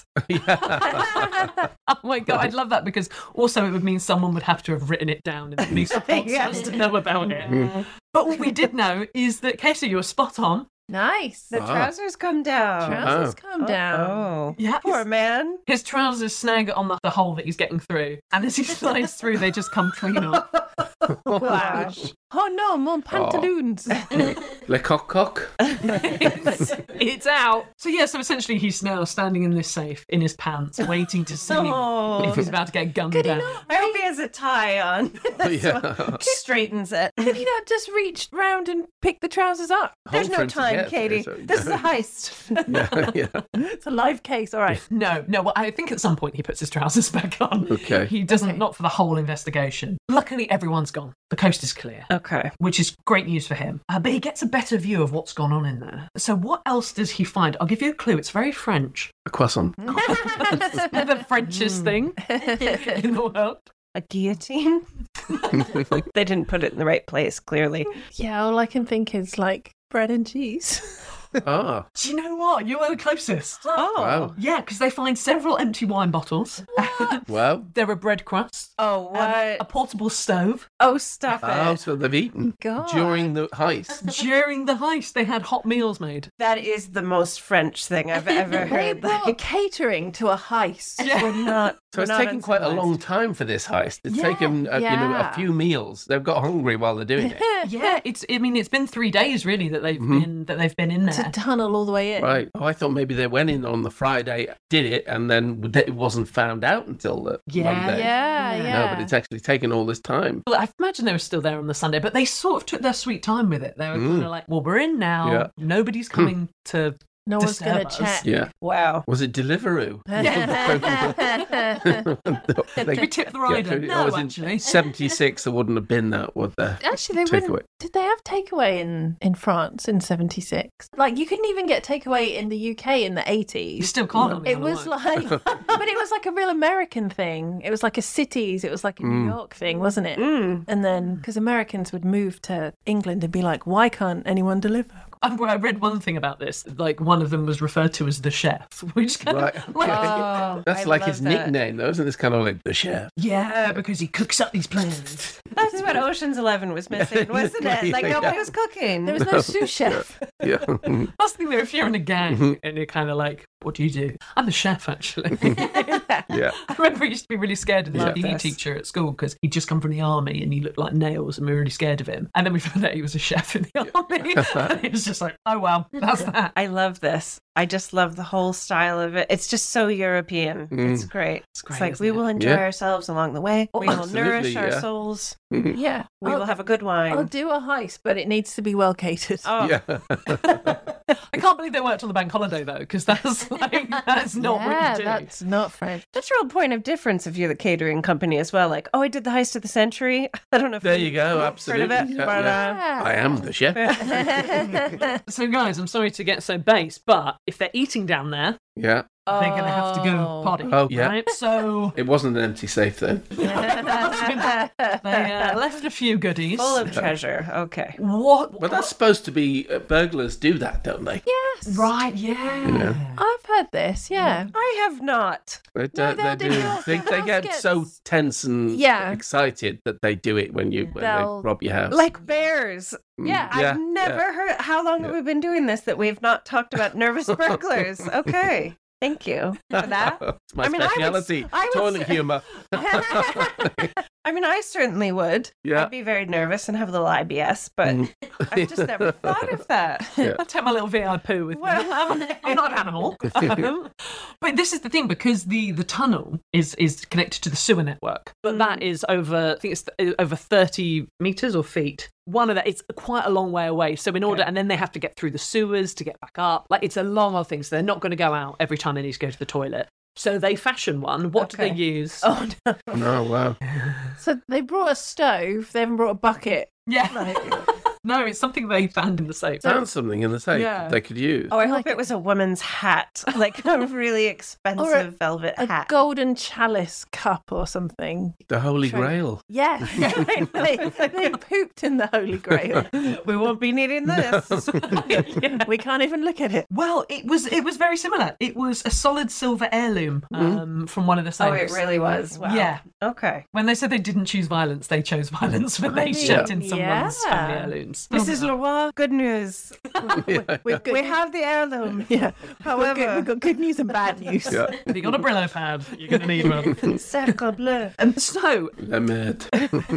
[SPEAKER 2] Oh my god, I'd love that because also it would mean someone would have to have written it down in the police report
[SPEAKER 1] Yeah.
[SPEAKER 2] for us to know about it. But what we did know is that Casey, you were spot on.
[SPEAKER 7] Nice.
[SPEAKER 1] The
[SPEAKER 8] Ah.
[SPEAKER 1] trousers come down.
[SPEAKER 7] Trousers
[SPEAKER 8] Oh.
[SPEAKER 7] come down.
[SPEAKER 1] Oh.
[SPEAKER 2] Yeah,
[SPEAKER 1] Poor
[SPEAKER 2] his,
[SPEAKER 1] man.
[SPEAKER 2] his trousers snag on the, the hole that he's getting through, and as he slides through, they just come clean off.
[SPEAKER 1] Wow.
[SPEAKER 7] Oh no, mon pantaloons.
[SPEAKER 8] Le coq coq.
[SPEAKER 2] it's, it's out. So yeah, so essentially he's now standing in this safe in his pants, waiting to see
[SPEAKER 1] Oh.
[SPEAKER 2] if he's about to get gunned
[SPEAKER 7] Could he
[SPEAKER 2] down.
[SPEAKER 7] not?
[SPEAKER 1] I hope he has a tie on.
[SPEAKER 8] Yeah.
[SPEAKER 1] Straightens it.
[SPEAKER 7] Could he not just reach round and pick the trousers up?
[SPEAKER 1] There's
[SPEAKER 8] Home
[SPEAKER 1] no
[SPEAKER 8] for him to
[SPEAKER 1] time,
[SPEAKER 8] get there,
[SPEAKER 1] Katie.
[SPEAKER 8] so-
[SPEAKER 1] This is a heist.
[SPEAKER 8] yeah, yeah.
[SPEAKER 7] It's a live case. All right.
[SPEAKER 2] No, no, well, I think at some point he puts his trousers back on.
[SPEAKER 8] Okay.
[SPEAKER 2] He doesn't, not for the whole investigation. Luckily, everyone's gone. The coast is clear.
[SPEAKER 1] Okay.
[SPEAKER 2] Which is great news for him. Uh, but he gets a better view of what's gone on in there. So what else does he find? I'll give you a clue. It's very French.
[SPEAKER 8] A croissant.
[SPEAKER 2] The Frenchest thing in the world.
[SPEAKER 1] A guillotine? They didn't put it in the right place, clearly.
[SPEAKER 7] Yeah, all I can think is like bread and cheese.
[SPEAKER 8] Ah.
[SPEAKER 2] Do you know what? You were the closest.
[SPEAKER 1] Oh.
[SPEAKER 8] Wow.
[SPEAKER 2] Yeah, because they find several empty wine bottles.
[SPEAKER 8] Well.
[SPEAKER 2] There are bread crusts.
[SPEAKER 1] Oh,
[SPEAKER 2] um,
[SPEAKER 1] what?
[SPEAKER 2] a portable stove.
[SPEAKER 1] Oh, stop it.
[SPEAKER 8] Oh, so they've eaten
[SPEAKER 7] God.
[SPEAKER 8] during the heist.
[SPEAKER 2] During the heist, they had hot meals made.
[SPEAKER 1] That is the most French thing I've ever
[SPEAKER 7] They
[SPEAKER 1] heard.
[SPEAKER 7] brought
[SPEAKER 1] Like,
[SPEAKER 7] catering to a heist.
[SPEAKER 1] we're not.
[SPEAKER 8] So it's
[SPEAKER 1] we're not
[SPEAKER 8] taken quite a
[SPEAKER 1] uncivilized.
[SPEAKER 8] long time for this heist. It's
[SPEAKER 7] Yeah,
[SPEAKER 8] taken uh, you know
[SPEAKER 7] yeah.
[SPEAKER 8] a few meals. They've got hungry while they're doing it.
[SPEAKER 2] Yeah, it's. I mean, it's been three days really that they've been that they've been in
[SPEAKER 7] To
[SPEAKER 2] there.
[SPEAKER 7] tunnel all the way in.
[SPEAKER 8] Right. Oh, I thought maybe they went in on the Friday, did it, and then it wasn't found out until the
[SPEAKER 2] Yeah,
[SPEAKER 8] Monday.
[SPEAKER 7] Yeah, yeah.
[SPEAKER 8] No, but it's actually taken all this time.
[SPEAKER 2] Well, I imagine they were still there on the Sunday, but they sort of took their sweet time with it. They were kind of like, "Well, we're in now.
[SPEAKER 8] Yeah.
[SPEAKER 2] Nobody's coming to
[SPEAKER 7] No
[SPEAKER 2] to
[SPEAKER 7] one's going
[SPEAKER 2] serve
[SPEAKER 7] to
[SPEAKER 2] us.
[SPEAKER 7] check.
[SPEAKER 8] Yeah.
[SPEAKER 1] Wow.
[SPEAKER 8] Was it Deliveroo?
[SPEAKER 2] Did we tip the rider?
[SPEAKER 8] Yeah,
[SPEAKER 2] No,
[SPEAKER 8] I was in
[SPEAKER 2] actually.
[SPEAKER 8] seventy-six, there wouldn't have been that, would there?
[SPEAKER 7] Actually, they
[SPEAKER 8] Takeaway.
[SPEAKER 7] wouldn't. Did they have takeaway in, in France in seventy-six? Like, you couldn't even get takeaway in the U K in the eighties.
[SPEAKER 2] You still can't. on the
[SPEAKER 7] It
[SPEAKER 2] Isle
[SPEAKER 7] was
[SPEAKER 2] of Wight.
[SPEAKER 7] like, but it was like a real American thing. It was like a cities, it was like a New York thing, wasn't it?
[SPEAKER 1] Mm.
[SPEAKER 7] And then, because Americans would move to England and be like, why can't anyone deliver?
[SPEAKER 2] I I read one thing about this. Like, one of them was referred to as the chef, which kind
[SPEAKER 8] Right.
[SPEAKER 2] of like,
[SPEAKER 1] Oh,
[SPEAKER 8] That's
[SPEAKER 1] I
[SPEAKER 8] like
[SPEAKER 1] love
[SPEAKER 8] his
[SPEAKER 1] that.
[SPEAKER 8] nickname, though, isn't it? It's kind of like the chef.
[SPEAKER 2] yeah, because he cooks up these plans.
[SPEAKER 1] That's what Ocean's Eleven was missing, wasn't it? Like,
[SPEAKER 8] Yeah.
[SPEAKER 1] nobody was cooking.
[SPEAKER 7] There was no sous chef.
[SPEAKER 8] Yeah.
[SPEAKER 2] That's the thing, though, if you're in a gang and you're kind of like, what do you do? I'm the chef, actually.
[SPEAKER 8] Yeah.
[SPEAKER 2] I remember I used to be really scared of the
[SPEAKER 1] Love
[SPEAKER 2] P E
[SPEAKER 1] this.
[SPEAKER 2] teacher at school because he'd just come from the army and he looked like nails and we were really scared of him. And then we found out he was a chef in the army. And it was just like, oh, well, that's that.
[SPEAKER 1] I love this. I just love the whole style of it. It's just so European. It's great. It's,
[SPEAKER 2] great,
[SPEAKER 1] like
[SPEAKER 2] isn't
[SPEAKER 1] we
[SPEAKER 2] it?
[SPEAKER 1] will enjoy
[SPEAKER 8] Yeah.
[SPEAKER 1] ourselves along the way. We will
[SPEAKER 8] absolutely,
[SPEAKER 1] nourish our
[SPEAKER 8] yeah.
[SPEAKER 1] souls.
[SPEAKER 7] Yeah.
[SPEAKER 1] We
[SPEAKER 7] I'll,
[SPEAKER 1] will have a good wine.
[SPEAKER 7] I'll do a heist, but it needs to be well catered.
[SPEAKER 1] Oh,
[SPEAKER 8] Yeah.
[SPEAKER 2] I can't believe they worked on the bank holiday, though, because that's like, that's not
[SPEAKER 7] yeah,
[SPEAKER 2] what you do.
[SPEAKER 7] that's not French.
[SPEAKER 1] that's a real point of difference if you're the catering company as well. Like, oh, I did the heist of the century. I don't know if
[SPEAKER 8] There
[SPEAKER 1] you've
[SPEAKER 8] you go.
[SPEAKER 1] heard
[SPEAKER 8] Absolutely.
[SPEAKER 1] of it,
[SPEAKER 8] Yeah,
[SPEAKER 1] but,
[SPEAKER 8] yeah.
[SPEAKER 1] uh,
[SPEAKER 8] I am the chef.
[SPEAKER 2] So, guys, I'm sorry to get so base, but if they're eating down there,
[SPEAKER 8] Yeah.
[SPEAKER 2] they're going to have to go potty.
[SPEAKER 8] Oh, yeah.
[SPEAKER 2] Right? So
[SPEAKER 8] It wasn't an empty safe then.
[SPEAKER 2] they uh, left a few goodies.
[SPEAKER 1] full of treasure. Okay.
[SPEAKER 2] What?
[SPEAKER 8] But that's supposed to be uh, burglars do that, don't they?
[SPEAKER 7] Yes.
[SPEAKER 2] Right, yeah.
[SPEAKER 8] You know,
[SPEAKER 7] I've heard this, yeah.
[SPEAKER 1] I have not.
[SPEAKER 8] they,
[SPEAKER 7] No,
[SPEAKER 8] do-
[SPEAKER 7] they'll
[SPEAKER 8] they
[SPEAKER 7] do
[SPEAKER 8] do.
[SPEAKER 7] your
[SPEAKER 8] They, they get
[SPEAKER 7] house
[SPEAKER 8] so
[SPEAKER 7] gets-
[SPEAKER 8] tense and
[SPEAKER 7] Yeah.
[SPEAKER 8] excited that they do it when you when
[SPEAKER 7] They'll-
[SPEAKER 8] they rob your house.
[SPEAKER 1] Like bears.
[SPEAKER 8] Mm,
[SPEAKER 7] yeah,
[SPEAKER 1] I've never heard. How long have we been doing this that we've not talked about nervous burglars? Okay. Thank you for that.
[SPEAKER 8] It's my
[SPEAKER 1] I mean, I would-
[SPEAKER 8] speciality.
[SPEAKER 1] I would
[SPEAKER 8] Toilet
[SPEAKER 1] say-
[SPEAKER 8] humour.
[SPEAKER 1] I mean, I certainly would.
[SPEAKER 8] Yeah.
[SPEAKER 1] I'd be very nervous and have a little I B S, but
[SPEAKER 8] Mm.
[SPEAKER 1] I've just never thought of that.
[SPEAKER 2] I'll take my little V I poo with
[SPEAKER 1] Well,
[SPEAKER 2] me. I'm, I'm not an animal. Um, but this is the thing, because the, the tunnel is, is connected to the sewer network. But that is over, I think it's th- over thirty metres or feet. One of that, it's quite a long way away. So in order, and then they have to get through the sewers to get back up. Like, it's a long old thing. So they're not going to go out every time they need to go to the toilet. So they fashion one. What do
[SPEAKER 1] Okay.
[SPEAKER 2] they use?
[SPEAKER 1] Oh, no.
[SPEAKER 8] Oh, wow.
[SPEAKER 7] So they brought a stove, they haven't brought a bucket.
[SPEAKER 2] Yeah. No, it's something they found in the safe.
[SPEAKER 8] Found something in the safe
[SPEAKER 2] Yeah.
[SPEAKER 8] that they could use.
[SPEAKER 1] Oh, I hope
[SPEAKER 7] Like-
[SPEAKER 1] it was a woman's hat, like a really expensive
[SPEAKER 7] Or a-
[SPEAKER 1] velvet
[SPEAKER 7] A
[SPEAKER 1] hat.
[SPEAKER 7] golden chalice cup or something.
[SPEAKER 8] The Holy
[SPEAKER 7] Try-
[SPEAKER 8] Grail.
[SPEAKER 7] Yes. they, they pooped in the Holy Grail.
[SPEAKER 1] We won't be needing this.
[SPEAKER 7] We can't even look at it.
[SPEAKER 2] Well, it was it was very similar. It was a solid silver heirloom um, from one of the
[SPEAKER 1] Oh,
[SPEAKER 2] safes.
[SPEAKER 1] it really was. Wow.
[SPEAKER 2] Yeah.
[SPEAKER 1] Okay.
[SPEAKER 2] When they said they didn't choose violence, they chose violence when they shoved in someone's
[SPEAKER 7] Yeah.
[SPEAKER 2] family heirlooms.
[SPEAKER 1] Missus Leroy, good news.
[SPEAKER 7] We've got,
[SPEAKER 1] We have the heirloom.
[SPEAKER 7] yeah.
[SPEAKER 1] However,
[SPEAKER 7] We've got, we've got good news and bad news.
[SPEAKER 8] Yeah.
[SPEAKER 2] If you got a Brillo pad, you're going to need one.
[SPEAKER 1] Cercle bleu.
[SPEAKER 2] And so,
[SPEAKER 8] La merde.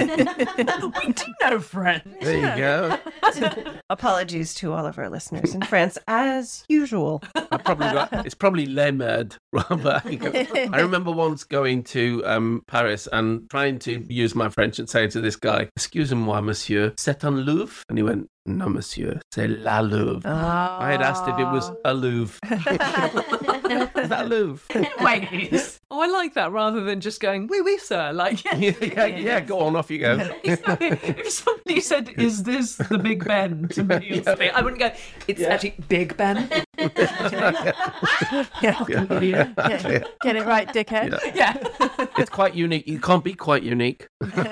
[SPEAKER 2] we do know French.
[SPEAKER 8] There you go.
[SPEAKER 1] Apologies to all of our listeners in France, as usual.
[SPEAKER 8] I probably got, it's probably Le Merde. But I remember once going to um, Paris and trying to use my French and saying to this guy, "Excusez-moi, monsieur, c'est un Louvre?" And he went, "No, monsieur, c'est la Louvre." I had asked if it was a Louvre. Is that a Louvre?
[SPEAKER 2] Wait. Oh, I like that rather than just going, oui, oui, sir. Like, yeah.
[SPEAKER 8] yeah, yeah, yeah, go on, off you go.
[SPEAKER 2] If somebody said, is this the Big Ben to me or something, I wouldn't go, it's actually Big Ben.
[SPEAKER 7] Yeah.
[SPEAKER 2] Idiot.
[SPEAKER 7] Yeah. Get it right, dickhead.
[SPEAKER 2] Yeah.
[SPEAKER 8] It's quite unique. You can't be quite unique.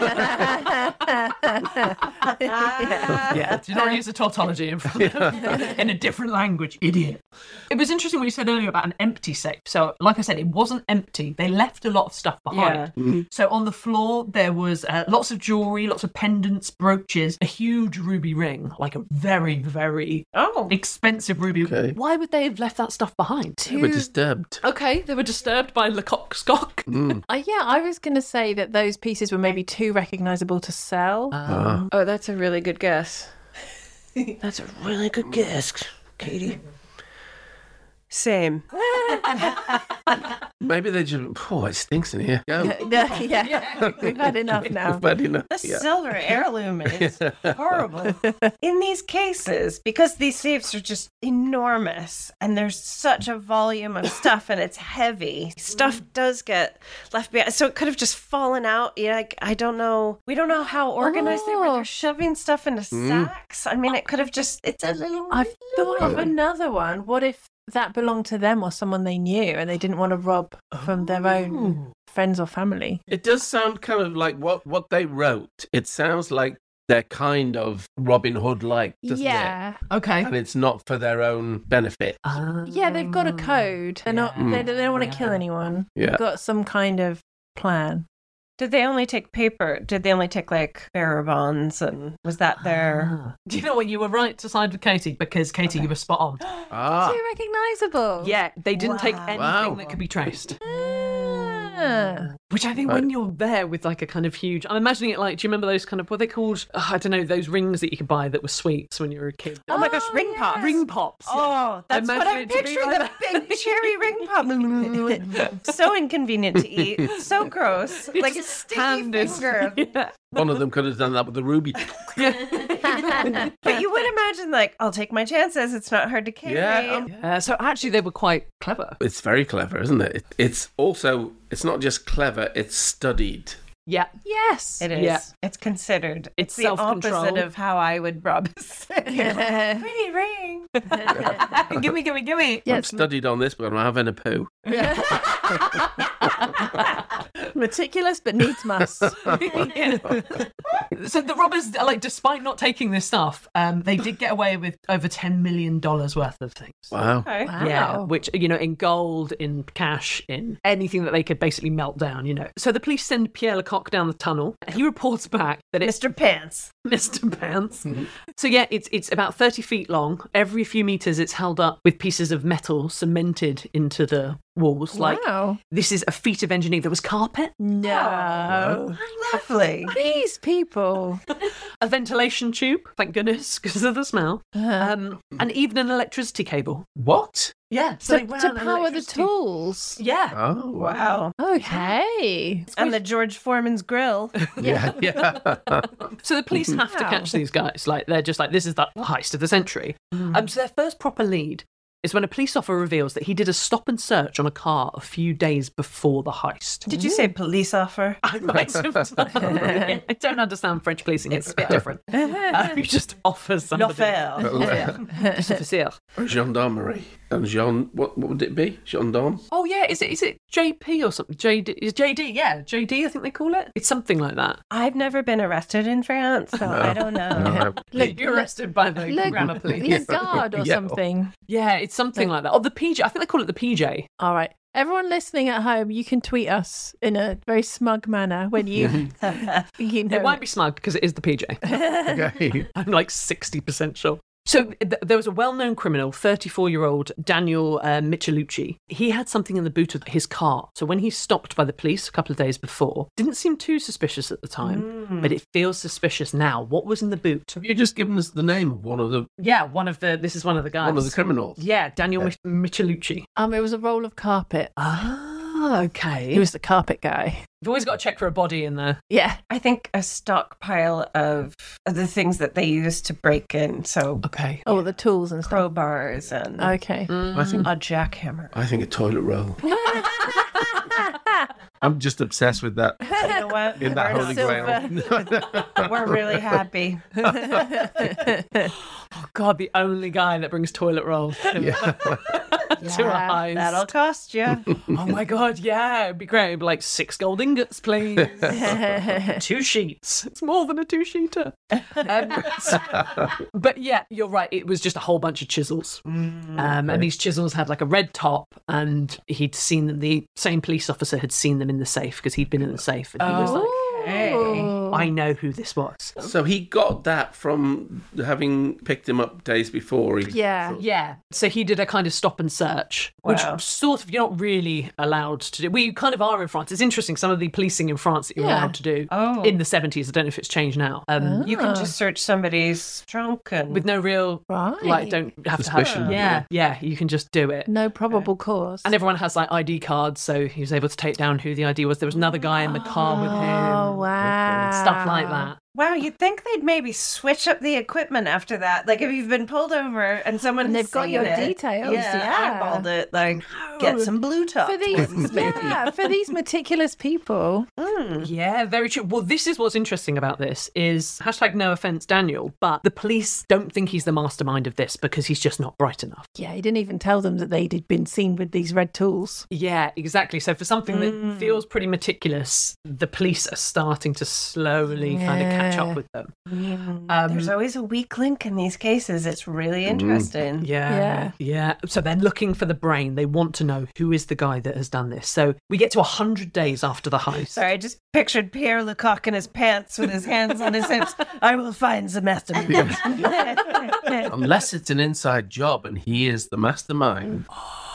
[SPEAKER 2] Yeah. Do not use a tautology in, front of, in a different language, idiot. It was interesting what you said earlier about an empty safe. So, like I said, it wasn't empty. They left a lot of stuff behind.
[SPEAKER 1] Yeah.
[SPEAKER 2] So on the floor, there was uh, lots of jewellery, lots of pendants, brooches, a huge ruby ring, like a very, very
[SPEAKER 1] Oh.
[SPEAKER 2] expensive ruby.
[SPEAKER 8] Okay.
[SPEAKER 2] Why would they have left that stuff behind?
[SPEAKER 8] They were disturbed.
[SPEAKER 2] Okay, they were disturbed by Lecoq Scock.
[SPEAKER 8] Mm.
[SPEAKER 7] Uh, yeah, I was going to say that those pieces were maybe too recognisable to sell.
[SPEAKER 8] Ah.
[SPEAKER 1] Oh, that's a really good guess. That's a really good guess, Katie. Same.
[SPEAKER 8] Maybe they just, oh, it stinks in here. Go.
[SPEAKER 7] yeah, yeah. We've had enough now.
[SPEAKER 8] We've had enough.
[SPEAKER 1] The
[SPEAKER 8] Yeah.
[SPEAKER 1] silver heirloom is horrible. In these cases, because these safes are just enormous and there's such a volume of stuff and it's heavy, stuff does get left behind. So it could have just fallen out. Yeah, like, I don't know. We don't know how organized they were.
[SPEAKER 7] Oh.
[SPEAKER 1] They're shoving stuff into sacks. I mean, it could have just, it's a little.
[SPEAKER 7] I've thought of another one. What if that belonged to them or someone they knew and they didn't want to rob from their own friends or family?
[SPEAKER 8] It does sound kind of like what, what they wrote. It sounds like they're kind of Robin Hood-like, doesn't
[SPEAKER 7] Yeah.
[SPEAKER 8] it?
[SPEAKER 2] Okay.
[SPEAKER 8] And it's not for their own benefit.
[SPEAKER 7] Yeah, they've got a code. They're not.
[SPEAKER 8] Yeah.
[SPEAKER 7] They, they don't want to
[SPEAKER 2] Yeah.
[SPEAKER 7] kill anyone.
[SPEAKER 8] Yeah.
[SPEAKER 7] They've got some kind of plan.
[SPEAKER 1] Did they only take paper? Did they only take like bearer bonds? And was that their.
[SPEAKER 2] Do you know what? You were right to side with Katie because Katie, you were spot on.
[SPEAKER 8] Ah.
[SPEAKER 7] Too recognisable.
[SPEAKER 2] Yeah, they didn't take anything
[SPEAKER 8] Wow.
[SPEAKER 2] that could be traced.
[SPEAKER 7] Ah.
[SPEAKER 2] Which I think when you're there with like a kind of huge, I'm imagining it like, do you remember those kind of, what are they called? Oh, I don't know, those rings that you could buy that were sweets when you were a kid.
[SPEAKER 1] Oh my gosh, ring pops.
[SPEAKER 2] Ring pops.
[SPEAKER 1] Oh, that's what
[SPEAKER 2] Imagine
[SPEAKER 1] I'm
[SPEAKER 2] it to be
[SPEAKER 1] picturing,
[SPEAKER 2] like
[SPEAKER 1] the big cherry ring pop. So inconvenient to eat. So gross. Like a sticky
[SPEAKER 2] hand is-
[SPEAKER 1] finger.
[SPEAKER 2] Yeah.
[SPEAKER 8] One of them could have done that with the ruby.
[SPEAKER 1] But you would imagine, like, I'll take my chances. It's not hard to carry.
[SPEAKER 8] Yeah, um,
[SPEAKER 2] Uh, so actually they were quite clever.
[SPEAKER 8] It's very clever, isn't it? it? It's also, it's not just clever, it's studied.
[SPEAKER 2] Yeah.
[SPEAKER 7] Yes.
[SPEAKER 1] It is.
[SPEAKER 2] Yeah.
[SPEAKER 1] It's considered.
[SPEAKER 2] It's
[SPEAKER 1] the
[SPEAKER 2] self-control.
[SPEAKER 1] opposite of how I would rob a safe. Pretty ring.
[SPEAKER 2] gimme, gimme, gimme.
[SPEAKER 8] I'm
[SPEAKER 7] Yes.
[SPEAKER 8] studied on this, but I'm having a poo.
[SPEAKER 7] Meticulous, but needs must.
[SPEAKER 2] Yeah. So the robbers, like, despite not taking this stuff, um, they did get away with over ten million dollars worth of things.
[SPEAKER 8] Wow.
[SPEAKER 1] Okay.
[SPEAKER 7] Wow.
[SPEAKER 2] Yeah, which, you know, in gold, in cash, in anything that they could basically melt down, you know. So the police send Pierre Lecoq down the tunnel. He reports back that it's
[SPEAKER 1] Mister Pants.
[SPEAKER 2] Mister Pants. So yeah, it's it's about thirty feet long. Every few meters, it's held up with pieces of metal cemented into the walls. Like,
[SPEAKER 7] Wow.
[SPEAKER 2] this is a feat of engineering. There was carpet,
[SPEAKER 7] No.
[SPEAKER 1] Lovely.
[SPEAKER 7] These people.
[SPEAKER 2] a ventilation tube, thank goodness, because of the smell, um, and even an electricity cable.
[SPEAKER 8] What?
[SPEAKER 2] Yeah,
[SPEAKER 7] To, to power the tools.
[SPEAKER 2] Yeah.
[SPEAKER 8] Oh,
[SPEAKER 1] Wow.
[SPEAKER 7] Okay.
[SPEAKER 1] And the George Foreman's grill.
[SPEAKER 8] Yeah, yeah.
[SPEAKER 2] So the police have to
[SPEAKER 7] Wow.
[SPEAKER 2] catch these guys. Like, they're just like, this is the heist of the century. Um, so their first proper lead is when a police officer reveals that he did a stop and search on a car a few days before the heist.
[SPEAKER 1] Did you say police offer?
[SPEAKER 2] I might have done. I don't understand French policing. It's a bit different. Uh, you just offer somebody.
[SPEAKER 1] L'affaire.
[SPEAKER 2] Just officer.
[SPEAKER 8] Gendarmerie. And Jean, what, what would it be? Gendarme?
[SPEAKER 2] Oh yeah, is it is it J P or something? J D is J D? Yeah, J D. I think they call it. It's something like that.
[SPEAKER 1] I've never been arrested in France, so I don't know.
[SPEAKER 8] No,
[SPEAKER 7] Look,
[SPEAKER 2] You're arrested by the
[SPEAKER 7] look,
[SPEAKER 2] grammar police.
[SPEAKER 7] Lead guard or
[SPEAKER 8] Yeah.
[SPEAKER 7] something.
[SPEAKER 2] Yeah, it's something like that. Oh, the P J. I think they call it the P J.
[SPEAKER 7] All right. Everyone listening at home, you can tweet us in a very smug manner when you, you know.
[SPEAKER 2] It won't be smug because it is the P J.
[SPEAKER 8] Okay.
[SPEAKER 2] I'm like sixty percent sure. So th- there was a well-known criminal, thirty-four-year-old Daniel uh, Michelucci. He had something in the boot of his car. So when he's stopped by the police a couple of days before, didn't seem too suspicious at the time, but it feels suspicious now. What was in the boot?
[SPEAKER 8] Have you just given us the name of one of the
[SPEAKER 2] Yeah, one of the. This is one of the guys.
[SPEAKER 8] one of the criminals?
[SPEAKER 2] Yeah, Daniel Mich- Michelucci.
[SPEAKER 7] Um, it was a roll of carpet.
[SPEAKER 2] Ah, okay.
[SPEAKER 7] He was the carpet guy.
[SPEAKER 2] You've always got to check for a body in there.
[SPEAKER 7] Yeah.
[SPEAKER 1] I think a stockpile of the things that they use to break in. So
[SPEAKER 2] Okay.
[SPEAKER 7] Oh, the tools and stuff.
[SPEAKER 1] crowbars and
[SPEAKER 7] Okay.
[SPEAKER 8] I think
[SPEAKER 1] a jackhammer.
[SPEAKER 8] I think a toilet roll. I'm just obsessed with that.
[SPEAKER 1] You know what?
[SPEAKER 8] In that
[SPEAKER 1] We're
[SPEAKER 8] holy grail.
[SPEAKER 1] We're really happy.
[SPEAKER 2] Oh, God, the only guy that brings toilet rolls to, to a heist.
[SPEAKER 1] That'll cost you.
[SPEAKER 2] Oh my God, yeah, it'd be great. It'd be like six gold ingots, please. Two sheets. It's more than a two-sheeter. Um, so- but yeah, you're right. It was just a whole bunch of chisels. Um, and these chisels had like a red top, and he'd seen them. The same police officer had seen them in the safe because he'd been in the safe. And he was like,
[SPEAKER 1] Hey.
[SPEAKER 2] I know who this was.
[SPEAKER 8] So he got that from having picked him up days before. He
[SPEAKER 7] Yeah.
[SPEAKER 8] sort of-
[SPEAKER 2] Yeah, so he did a kind of stop and search, which
[SPEAKER 1] Wow.
[SPEAKER 2] sort of you're not really allowed to do. We kind of are in France. It's interesting, some of the policing in France that you're
[SPEAKER 7] Yeah.
[SPEAKER 2] allowed to do
[SPEAKER 1] Oh.
[SPEAKER 2] in the seventies. I don't know if it's changed now. Um,
[SPEAKER 1] You can just search somebody's trunk and
[SPEAKER 2] With no real,
[SPEAKER 7] Right.
[SPEAKER 2] like, don't have
[SPEAKER 8] Suspicion.
[SPEAKER 2] to have. Yeah, yeah, you can just do it.
[SPEAKER 7] No probable cause.
[SPEAKER 2] And everyone has like I D cards, so he was able to take down who the I D was. There was another guy in the car with him.
[SPEAKER 7] Oh, wow.
[SPEAKER 2] Stuff like that.
[SPEAKER 1] wow, you'd think they'd maybe switch up the equipment after that. Like if you've been pulled over and someone
[SPEAKER 7] And
[SPEAKER 1] has
[SPEAKER 7] they've got
[SPEAKER 1] seen
[SPEAKER 7] your
[SPEAKER 1] it,
[SPEAKER 7] details,
[SPEAKER 1] yeah,
[SPEAKER 7] yeah.
[SPEAKER 1] eyeballed it, like get some blue top.
[SPEAKER 7] For these, yeah, for these meticulous people.
[SPEAKER 2] Yeah, very true. Well, this is what's interesting about this is hashtag no offense, Daniel, but the police don't think he's the mastermind of this because he's just not bright enough.
[SPEAKER 7] Yeah, he didn't even tell them that they'd been seen with these red tools.
[SPEAKER 2] Yeah, exactly. So for something that feels pretty meticulous, the police are starting to slowly kind of catch up with them. Um,
[SPEAKER 1] There's always a weak link in these cases. It's really interesting.
[SPEAKER 2] Yeah,
[SPEAKER 7] Yeah.
[SPEAKER 2] yeah. So they're looking for the brain. They want to know who is the guy that has done this. So we get to one hundred days after the heist.
[SPEAKER 1] Sorry, I just pictured Pierre Lecoq in his pants with his hands on his hips. I will find the mastermind.
[SPEAKER 8] Unless it's an inside job and he is the mastermind.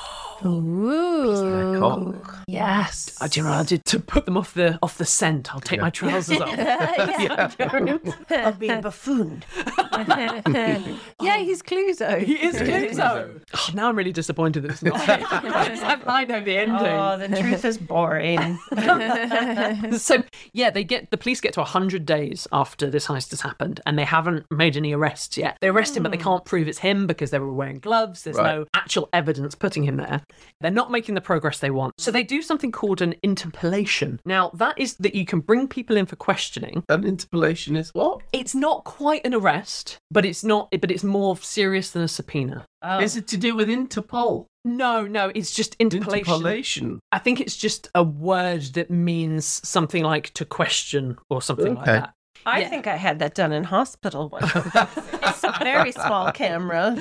[SPEAKER 7] Ooh.
[SPEAKER 8] Cock.
[SPEAKER 7] Yes.
[SPEAKER 2] I do you know, I did to put them off the off the scent. I'll take my trousers off.
[SPEAKER 1] I'll be a buffoon.
[SPEAKER 7] Yeah, he's Clouseau.
[SPEAKER 2] He is Clouseau. Oh, now I'm really disappointed that it's not him. I know the ending.
[SPEAKER 1] Oh, the truth is boring.
[SPEAKER 2] So yeah, they get the police get to one hundred days after this heist has happened, and they haven't made any arrests yet. They arrest him, but they can't prove it's him because they were wearing gloves. There's
[SPEAKER 8] Right.
[SPEAKER 2] no actual evidence putting him there. They're not making the progress they want. So they do something called an interpellation. Now that is that you can bring people in for questioning.
[SPEAKER 8] An interpellation is what?
[SPEAKER 2] It's not quite an arrest, but it's not. But it's more serious than a subpoena.
[SPEAKER 8] Is it to do with Interpol?
[SPEAKER 2] No, no, it's just interpellation.
[SPEAKER 8] Interpellation.
[SPEAKER 2] I think it's just a word that means something like to question or something like
[SPEAKER 8] Okay.
[SPEAKER 2] that.
[SPEAKER 1] I think I had that done in hospital once. It's a very small camera.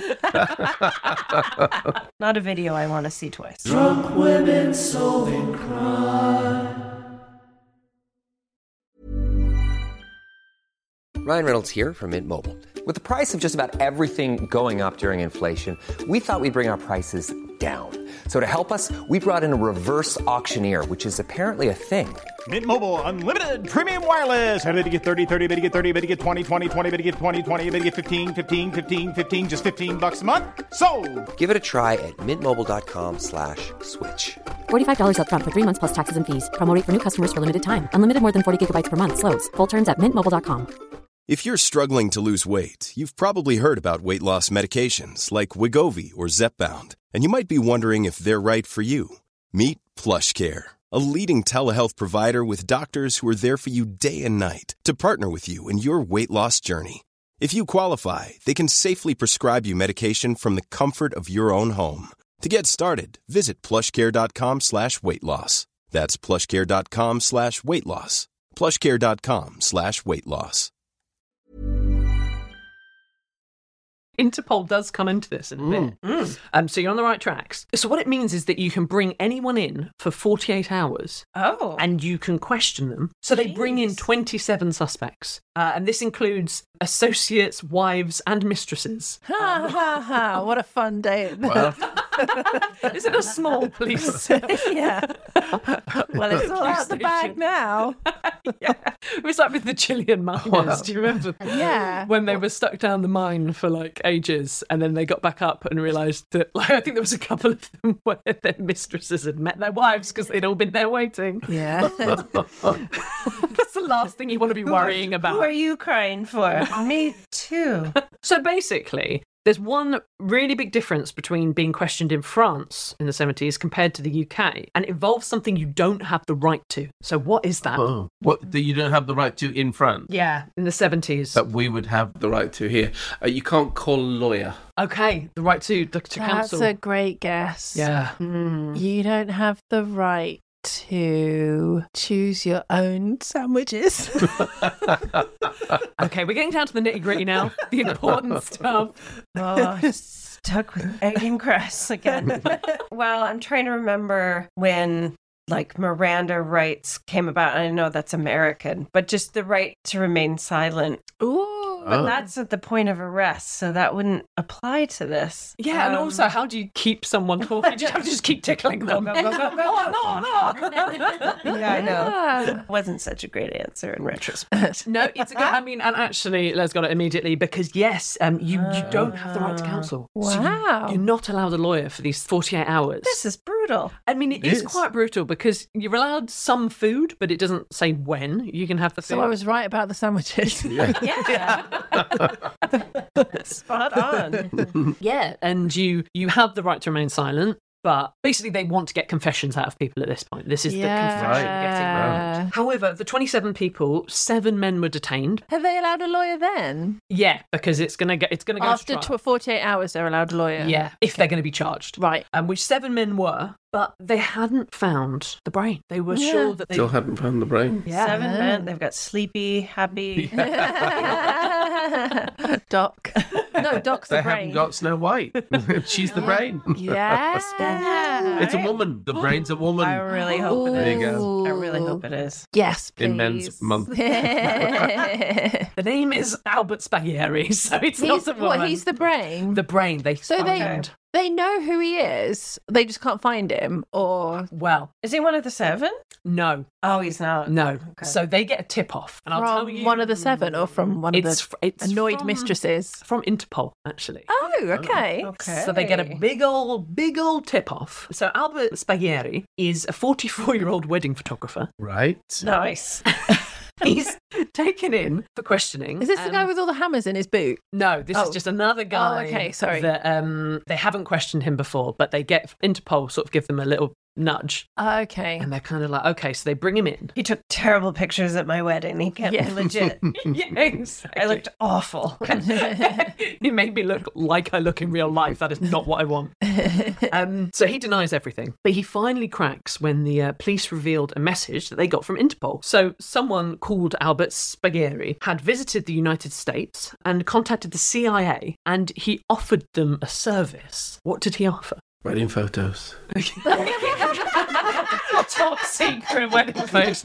[SPEAKER 1] Not a video I want to see twice.
[SPEAKER 6] Drunk women solving crime.
[SPEAKER 3] Ryan Reynolds here from Mint Mobile. With the price of just about everything going up during inflation, we thought we'd bring our prices down. So to help us, we brought in a reverse auctioneer, which is apparently a thing.
[SPEAKER 4] Mint Mobile Unlimited Premium Wireless. Ready to get thirty, thirty, bit to get thirty, bit to get twenty, twenty, twenty, bit to get twenty, twenty, bit to get fifteen, fifteen, fifteen, fifteen, just fifteen bucks a month? Sold!
[SPEAKER 3] Give it a try at mintmobile.com slash switch.
[SPEAKER 5] forty-five dollars up front for three months plus taxes and fees. Promo rate for new customers for limited time. Unlimited more than forty gigabytes per month. Slows full terms at mint mobile dot com.
[SPEAKER 9] If you're struggling to lose weight, you've probably heard about weight loss medications like Wegovy or Zepbound, and you might be wondering if they're right for you. Meet PlushCare, a leading telehealth provider with doctors who are there for you day and night to partner with you in your weight loss journey. If you qualify, they can safely prescribe you medication from the comfort of your own home. To get started, visit plushcare.com slash weight loss. That's plushcare.com slash weight loss. plushcare.com slash weight loss.
[SPEAKER 2] Interpol does come into this in a bit. Um, so you're on the right tracks. So what it means is that you can bring anyone in for forty-eight hours
[SPEAKER 1] Oh.
[SPEAKER 2] and you can question them. So they bring in twenty-seven suspects. Uh, and this includes associates, wives, and mistresses.
[SPEAKER 7] Ha ha ha! What a fun day!
[SPEAKER 8] Well,
[SPEAKER 2] Is it a small police?
[SPEAKER 7] Yeah. Well, it's all out the bag
[SPEAKER 2] station.
[SPEAKER 7] now.
[SPEAKER 2] Yeah. It was like with the Chilean miners. Do you remember?
[SPEAKER 7] Yeah.
[SPEAKER 2] When they were stuck down the mine for like ages and then they got back up and realised that, like, I think there was a couple of them where their mistresses had met their wives because they'd all been there waiting.
[SPEAKER 7] Yeah.
[SPEAKER 2] That's the last thing you want to be worrying about.
[SPEAKER 1] Who are you crying for? Me too.
[SPEAKER 2] So basically, there's one really big difference between being questioned in France in the seventies compared to the U K, and it involves something you don't have the right to. So what is that?
[SPEAKER 8] oh, what that you don't have the right to in France
[SPEAKER 2] Yeah, in the seventies.
[SPEAKER 8] that we would have the right to here. Uh, you can't call a lawyer.
[SPEAKER 2] Okay, the right to, to
[SPEAKER 7] That's
[SPEAKER 2] counsel.
[SPEAKER 7] a great guess.
[SPEAKER 2] Yeah.
[SPEAKER 7] You don't have the right to choose your own sandwiches.
[SPEAKER 2] Okay, we're getting down to the nitty gritty now. The important stuff.
[SPEAKER 1] Oh, stuck with egg and cress again. Well, I'm trying to remember when like Miranda rights came about. And I know that's American, but just the right to remain silent.
[SPEAKER 7] Ooh.
[SPEAKER 1] But that's at the point of arrest, so that wouldn't apply to this.
[SPEAKER 2] Yeah, and
[SPEAKER 1] Um,
[SPEAKER 2] also, how do you keep someone talking? You just have to just keep tickling them.
[SPEAKER 1] Go, go, go, go, go.
[SPEAKER 2] No, no, no.
[SPEAKER 1] Yeah, I know.
[SPEAKER 7] Ah.
[SPEAKER 1] Wasn't such a great answer in retrospect.
[SPEAKER 2] No, it's a good. I mean, and actually, let's got it immediately because yes, um, you you don't have the right to counsel. So you-
[SPEAKER 7] Wow.
[SPEAKER 2] you're not allowed a lawyer for these forty-eight hours.
[SPEAKER 1] This is brutal.
[SPEAKER 2] I mean, it
[SPEAKER 8] It
[SPEAKER 2] is
[SPEAKER 8] is.
[SPEAKER 2] quite brutal because you're allowed some food, but it doesn't say when you can have the food.
[SPEAKER 7] So I was right about the sandwiches.
[SPEAKER 1] Yeah. Spot on.
[SPEAKER 2] Yeah, and you you have the right to remain silent, but basically they want to get confessions out of people at this point. This is the confession getting round. However, the twenty-seven people, seven men were detained.
[SPEAKER 7] Have they allowed a lawyer then?
[SPEAKER 2] Yeah, because it's gonna get it's gonna go
[SPEAKER 7] After
[SPEAKER 2] to trial.
[SPEAKER 7] tw- forty-eight hours, they're allowed a lawyer.
[SPEAKER 2] Yeah, if they're going to be charged.
[SPEAKER 7] Right.
[SPEAKER 2] Um, which seven men were, but they hadn't found the brain. They were
[SPEAKER 7] Yeah.
[SPEAKER 2] sure that they.
[SPEAKER 8] Still hadn't found the brain.
[SPEAKER 2] Yeah.
[SPEAKER 1] Seven men. They've got sleepy, happy.
[SPEAKER 7] Doc. No, Doc's
[SPEAKER 8] They
[SPEAKER 7] the
[SPEAKER 8] haven't
[SPEAKER 7] brain.
[SPEAKER 8] got Snow White. She's the brain.
[SPEAKER 7] Yeah.
[SPEAKER 8] It's a woman. The brain's a woman.
[SPEAKER 1] I really hope it is.
[SPEAKER 8] There you go.
[SPEAKER 1] I really hope it is.
[SPEAKER 7] Yes, please.
[SPEAKER 8] In Men's Month.
[SPEAKER 2] The name is Albert Spaghieri, so it's not
[SPEAKER 7] he's,
[SPEAKER 2] the woman.
[SPEAKER 7] what, he's the brain?
[SPEAKER 2] the brain. They
[SPEAKER 7] so they
[SPEAKER 2] found.
[SPEAKER 7] they know who he is. They just can't find him, or
[SPEAKER 2] Well,
[SPEAKER 1] Is he one of the seven?
[SPEAKER 2] no,
[SPEAKER 1] Oh, he's not.
[SPEAKER 2] no.
[SPEAKER 1] Okay.
[SPEAKER 2] So they get a tip off, and I'll tell
[SPEAKER 7] from
[SPEAKER 2] you,
[SPEAKER 7] one of the seven, or from one of
[SPEAKER 2] it's
[SPEAKER 7] the
[SPEAKER 2] fr- it's
[SPEAKER 7] annoyed
[SPEAKER 2] from-
[SPEAKER 7] mistresses.
[SPEAKER 2] from Interpol, actually.
[SPEAKER 7] Oh, okay.
[SPEAKER 1] Okay.
[SPEAKER 2] So they get a big old, big old tip off. So Albert Spaghieri is a forty-four-year-old wedding photographer.
[SPEAKER 8] Right.
[SPEAKER 1] Nice.
[SPEAKER 2] He's taken in for questioning.
[SPEAKER 7] Is this the
[SPEAKER 2] um,
[SPEAKER 7] guy with all the hammers in his boot?
[SPEAKER 2] No, this is
[SPEAKER 7] Oh.
[SPEAKER 2] just another guy.
[SPEAKER 7] Oh, okay, sorry.
[SPEAKER 2] That um, they haven't questioned him before, but they get Interpol sort of give them a little nudge,
[SPEAKER 7] Okay.
[SPEAKER 2] and they're kind of like, okay, so they bring him in.
[SPEAKER 1] He took terrible pictures at my wedding. He kept
[SPEAKER 7] Yeah.
[SPEAKER 1] me legit.
[SPEAKER 2] Yeah, exactly.
[SPEAKER 1] I looked awful.
[SPEAKER 2] He made me look like I look in real life. That is not what I want. Um, so he denies everything, but he finally cracks when the uh, police revealed a message that they got from Interpol. So someone called Albert Spaghieri had visited the United States and contacted the C I A, and he offered them a service. What did he offer?
[SPEAKER 8] Wedding photos.
[SPEAKER 2] Top secret wedding photos.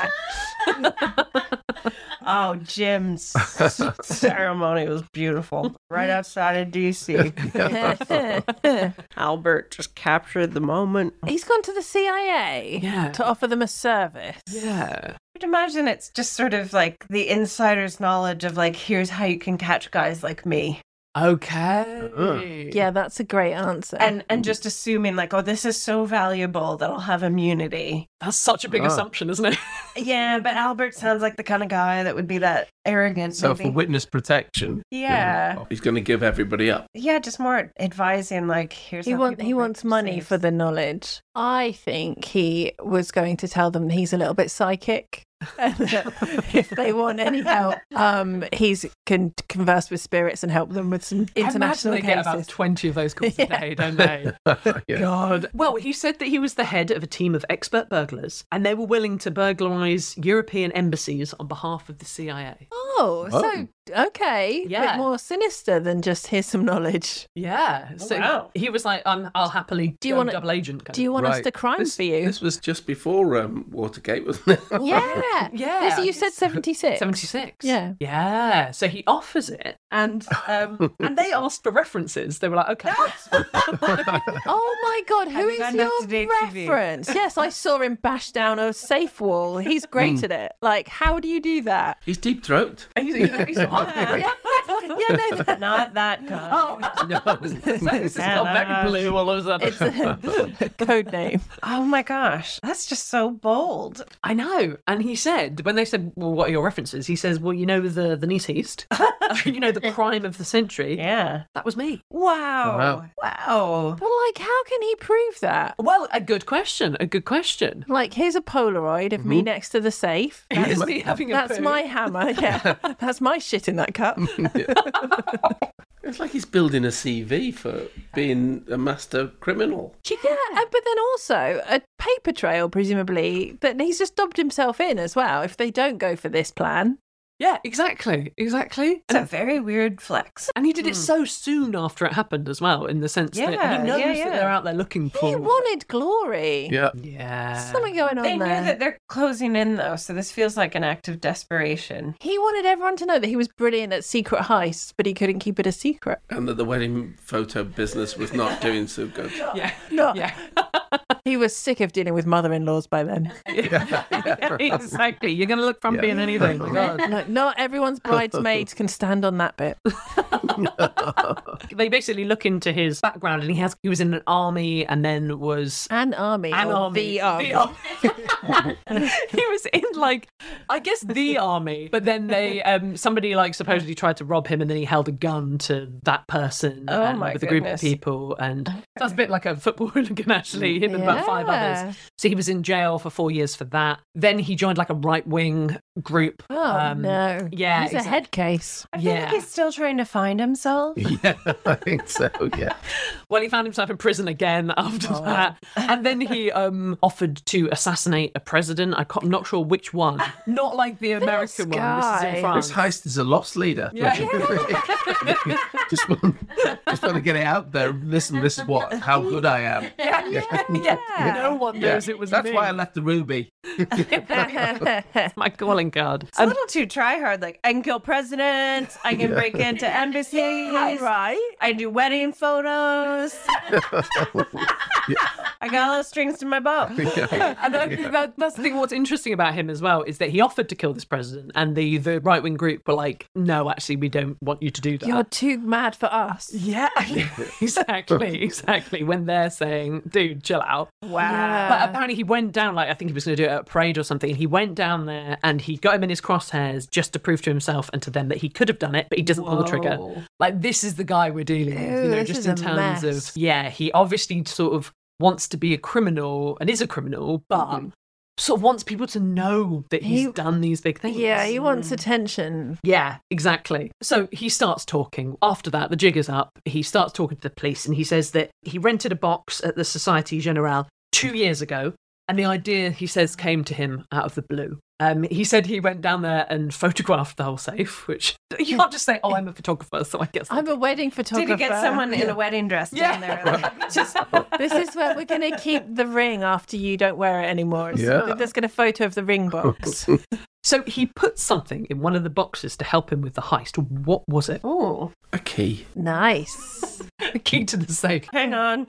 [SPEAKER 1] Oh, Jim's ceremony was beautiful. Right outside of D C. Albert just captured the moment.
[SPEAKER 7] He's gone to the C I A
[SPEAKER 2] Yeah.
[SPEAKER 7] to offer them a service.
[SPEAKER 2] Yeah.
[SPEAKER 1] I'd imagine it's just sort of like the insider's knowledge of like, here's how you can catch guys like me.
[SPEAKER 2] Okay.
[SPEAKER 7] Yeah, that's a great answer.
[SPEAKER 1] And and just assuming like, oh, this is so valuable that I'll have immunity.
[SPEAKER 2] That's such a big
[SPEAKER 8] Ah.
[SPEAKER 2] assumption, isn't it?
[SPEAKER 1] Yeah, but Albert sounds like the kind of guy that would be that arrogant.
[SPEAKER 8] So
[SPEAKER 1] maybe.
[SPEAKER 8] for witness protection.
[SPEAKER 1] Yeah.
[SPEAKER 8] He's going to give everybody up.
[SPEAKER 1] Yeah, just more advising like, here's
[SPEAKER 7] he
[SPEAKER 1] how
[SPEAKER 7] want,
[SPEAKER 1] people
[SPEAKER 7] he
[SPEAKER 1] break
[SPEAKER 7] wants money
[SPEAKER 1] safes.
[SPEAKER 7] for the knowledge. I think he was going to tell them he's a little bit psychic. And that if they want any help, um, he's can converse with spirits and help them with some international
[SPEAKER 2] I imagine they get about
[SPEAKER 7] cases.
[SPEAKER 2] twenty of those calls a day, don't they?
[SPEAKER 8] Yeah.
[SPEAKER 2] God. Well, he said that he was the head of a team of expert burglars, and they were willing to burglarise European embassies on behalf of the C I A.
[SPEAKER 7] Oh,
[SPEAKER 8] Oh.
[SPEAKER 7] so okay, a
[SPEAKER 2] Yeah.
[SPEAKER 7] bit more sinister than just here's some knowledge.
[SPEAKER 2] Yeah. So
[SPEAKER 1] wow.
[SPEAKER 2] he was like, I'm, I'll happily
[SPEAKER 7] Do you
[SPEAKER 2] go
[SPEAKER 7] wanna-
[SPEAKER 2] double agent. kind
[SPEAKER 7] Do you
[SPEAKER 2] of.
[SPEAKER 7] want us
[SPEAKER 8] Right.
[SPEAKER 7] to crime
[SPEAKER 8] this,
[SPEAKER 7] for you?
[SPEAKER 8] This was just before um, Watergate, wasn't it?
[SPEAKER 7] Yeah,
[SPEAKER 2] Yeah.
[SPEAKER 7] So you said seventy-six.
[SPEAKER 2] seventy-six.
[SPEAKER 7] Yeah.
[SPEAKER 2] Yeah. So he offers it, and um, and they asked for references. They were like, okay.
[SPEAKER 7] Oh my God, who
[SPEAKER 1] Have you
[SPEAKER 7] is
[SPEAKER 1] got
[SPEAKER 7] your
[SPEAKER 1] enough to date T V?
[SPEAKER 7] reference? Yes, I saw him bash down a safe wall. He's great at it. Like, how do you do that?
[SPEAKER 8] He's deep throat.
[SPEAKER 2] He's- he's- he's-
[SPEAKER 7] yeah, yeah, no, that,
[SPEAKER 1] Not that guy.
[SPEAKER 2] Oh,
[SPEAKER 8] No.
[SPEAKER 2] this has gone back blue all of a sudden.
[SPEAKER 7] it's a code name.
[SPEAKER 1] Oh my gosh. That's just so bold.
[SPEAKER 2] I know. And he said, when they said, well, what are your references? He says, well, you know, the, the Nice East, you know, the crime of the century.
[SPEAKER 1] Yeah.
[SPEAKER 2] That was me.
[SPEAKER 1] Wow.
[SPEAKER 8] Wow.
[SPEAKER 1] Wow.
[SPEAKER 7] But like, how can he prove that?
[SPEAKER 2] Well, a good question. A good question.
[SPEAKER 7] Like, here's a Polaroid of me next to the safe.
[SPEAKER 2] Is me having a
[SPEAKER 7] That's
[SPEAKER 2] poo?
[SPEAKER 7] my hammer. Yeah, that's my shit in that cup.
[SPEAKER 8] It's like he's building a C V for being a master criminal.
[SPEAKER 7] Yeah, uh, but then also a paper trail, presumably, that he's just dobbed himself in as well. If they don't go for this plan,
[SPEAKER 2] Yeah, exactly, exactly.
[SPEAKER 1] It's a very weird flex.
[SPEAKER 2] And he did it so soon after it happened as well, in the sense that
[SPEAKER 1] Yeah,
[SPEAKER 2] he knows
[SPEAKER 1] yeah, yeah.
[SPEAKER 2] that they're out there looking for...
[SPEAKER 7] He wanted glory.
[SPEAKER 10] Yeah.
[SPEAKER 2] Yeah.
[SPEAKER 7] Something going on
[SPEAKER 1] They knew
[SPEAKER 7] there.
[SPEAKER 1] that they're closing in, though, so this feels like an act of desperation.
[SPEAKER 7] He wanted everyone to know that he was brilliant at secret heists, but he couldn't keep it a secret.
[SPEAKER 8] And that the wedding photo business was not doing so good.
[SPEAKER 2] Yeah.
[SPEAKER 7] No.
[SPEAKER 2] Yeah.
[SPEAKER 7] He was sick of dealing with mother-in-laws by then.
[SPEAKER 2] Exactly. You're going to look frumpy
[SPEAKER 10] Yeah.
[SPEAKER 2] in anything. God.
[SPEAKER 7] No, not everyone's bridesmaids can stand on that bit.
[SPEAKER 2] They basically look into his background, and he has he was in an army and then was
[SPEAKER 7] An army.
[SPEAKER 2] an
[SPEAKER 7] or
[SPEAKER 2] army.
[SPEAKER 7] The army.
[SPEAKER 2] The army. He was in like I guess the army, but then they um somebody like supposedly tried to rob him, and then he held a gun to that person
[SPEAKER 1] Oh,
[SPEAKER 2] and
[SPEAKER 1] my
[SPEAKER 2] with a group of
[SPEAKER 1] goodness.
[SPEAKER 2] people, and that's a bit like a football hooligan actually. Him and about five
[SPEAKER 7] Yeah.
[SPEAKER 2] others. So he was in jail for four years for that. Then he joined like a right wing group.
[SPEAKER 7] Oh,
[SPEAKER 2] um,
[SPEAKER 7] no.
[SPEAKER 2] Yeah,
[SPEAKER 7] He's a
[SPEAKER 2] exactly.
[SPEAKER 7] head case.
[SPEAKER 1] I feel
[SPEAKER 2] Yeah.
[SPEAKER 1] like he's still trying to find himself.
[SPEAKER 10] Yeah, I think so, yeah.
[SPEAKER 2] Well, he found himself in prison again after that, and then he um, offered to assassinate a president. I can't, I'm not sure which one. Not like the American one. This is
[SPEAKER 7] guy.
[SPEAKER 2] in France.
[SPEAKER 10] This heist is a lost leader.
[SPEAKER 2] Yeah.
[SPEAKER 10] just, want, just want to get it out there. Listen, this is what how good I am.
[SPEAKER 2] Yeah, yeah, yeah. No one knows it was
[SPEAKER 10] That's
[SPEAKER 2] me.
[SPEAKER 10] why I left the ruby.
[SPEAKER 2] My calling card.
[SPEAKER 1] It's a little too try hard. Like, I can kill presidents. I can break into embassies.
[SPEAKER 7] Right.
[SPEAKER 1] I do wedding photos. I got a lot of strings to my bow.
[SPEAKER 2] And I think that, that's the thing. What's interesting about him as well is that he offered to kill this president, and the, the right wing group were like, "No, actually, we don't want you to do that."
[SPEAKER 7] You're too mad for us.
[SPEAKER 2] Yeah, exactly, exactly. When they're saying, "Dude, chill out."
[SPEAKER 7] Wow.
[SPEAKER 2] But apparently he went down, like, I think he was going to do it at a parade or something. He went down there and he got him in his crosshairs just to prove to himself and to them that he could have done it, but he doesn't pull the trigger.
[SPEAKER 7] Whoa.
[SPEAKER 2] Like, this is the guy we're dealing with,
[SPEAKER 7] Ew,
[SPEAKER 2] you know,
[SPEAKER 7] this
[SPEAKER 2] just
[SPEAKER 7] is
[SPEAKER 2] in
[SPEAKER 7] a
[SPEAKER 2] terms
[SPEAKER 7] mess.
[SPEAKER 2] of, yeah, he obviously sort of wants to be a criminal and is a criminal, but sort of wants people to know that he's
[SPEAKER 7] He-
[SPEAKER 2] done these big things.
[SPEAKER 7] Yeah, he wants attention.
[SPEAKER 2] Yeah, exactly. So he starts talking. After that, the jig is up. He starts talking to the police, and he says that he rented a box at the Société Générale two years ago. And the idea, he says, came to him out of the blue. Um, he said he went down there and photographed the whole safe, which you can't just say, "Oh, I'm a photographer," so I guess
[SPEAKER 7] I'm a wedding photographer.
[SPEAKER 1] Did he get someone in a wedding dress
[SPEAKER 2] Yeah.
[SPEAKER 1] down there? Like, just
[SPEAKER 7] This is where we're going to keep the ring after you don't wear it anymore. So
[SPEAKER 10] Yeah.
[SPEAKER 7] Let's get a photo of the ring box.
[SPEAKER 2] So he put something in one of the boxes to help him with the heist. What was it?
[SPEAKER 1] oh,
[SPEAKER 8] A key.
[SPEAKER 7] Nice.
[SPEAKER 2] The key to the safe.
[SPEAKER 1] hang on.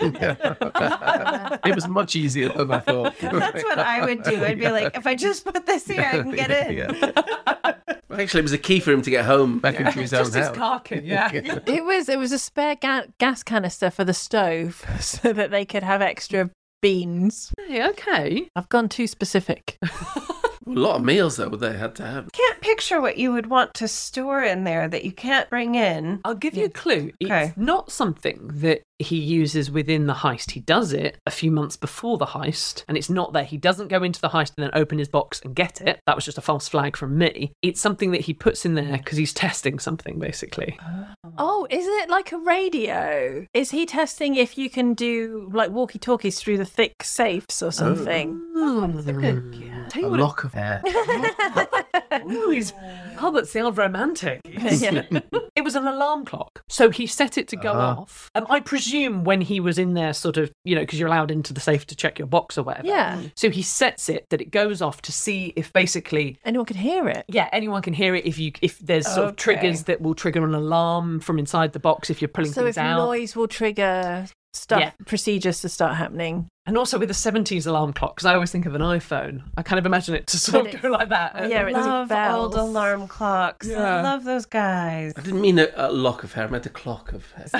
[SPEAKER 10] It was much easier than I thought.
[SPEAKER 1] That's what I would do. I'd be like, if I just put this here, I can get in.
[SPEAKER 10] Yeah.
[SPEAKER 8] Well, actually, it was a key for him to get home.
[SPEAKER 10] Back into his own
[SPEAKER 2] Just his
[SPEAKER 10] house.
[SPEAKER 2] car key, yeah.
[SPEAKER 7] It was it was a spare ga- gas canister for the stove so that they could have extra beans.
[SPEAKER 2] Hey, okay.
[SPEAKER 7] I've gone too specific.
[SPEAKER 8] A lot of meals, though, they had to have.
[SPEAKER 1] Can't picture what you would want to store in there that you can't bring in.
[SPEAKER 2] I'll give you a clue.
[SPEAKER 1] Okay.
[SPEAKER 2] It's not something that he uses within the heist. He does it a few months before the heist, and it's not there. He doesn't go into the heist and then open his box and get it. That was just a false flag from me. It's something that he puts in there because he's testing something, basically.
[SPEAKER 7] Oh, is it like a radio? Is he testing if you can do like walkie-talkies through the thick safes or something?
[SPEAKER 2] Oh, that's a good yeah. Tell
[SPEAKER 10] A
[SPEAKER 2] you what,
[SPEAKER 10] lock of hair.
[SPEAKER 2] Ooh, he's, oh, that sounds romantic.
[SPEAKER 7] Yeah.
[SPEAKER 2] It was an alarm clock. So he set it to go
[SPEAKER 10] Ah.
[SPEAKER 2] off. Um, I presume when he was in there, sort of, you know, because you're allowed into the safe to check your box or whatever.
[SPEAKER 7] Yeah.
[SPEAKER 2] So he sets it that it goes off to see if basically,
[SPEAKER 7] Anyone could hear it.
[SPEAKER 2] yeah, anyone can hear it if you if there's sort of
[SPEAKER 1] Okay.
[SPEAKER 2] triggers that will trigger an alarm from inside the box if you're pulling
[SPEAKER 7] So
[SPEAKER 2] things
[SPEAKER 7] if
[SPEAKER 2] out.
[SPEAKER 7] noise will trigger stuff,
[SPEAKER 2] Yeah.
[SPEAKER 7] procedures to start happening.
[SPEAKER 2] And also with the seventies alarm clock, because I always think of an iPhone. I kind of imagine it to sort
[SPEAKER 7] But
[SPEAKER 2] of go like that.
[SPEAKER 7] Yeah,
[SPEAKER 1] I
[SPEAKER 7] it's
[SPEAKER 1] love
[SPEAKER 7] bells.
[SPEAKER 1] old alarm clocks.
[SPEAKER 2] Yeah.
[SPEAKER 1] I love those guys.
[SPEAKER 8] I didn't mean a, a lock of hair, I meant a clock of hair.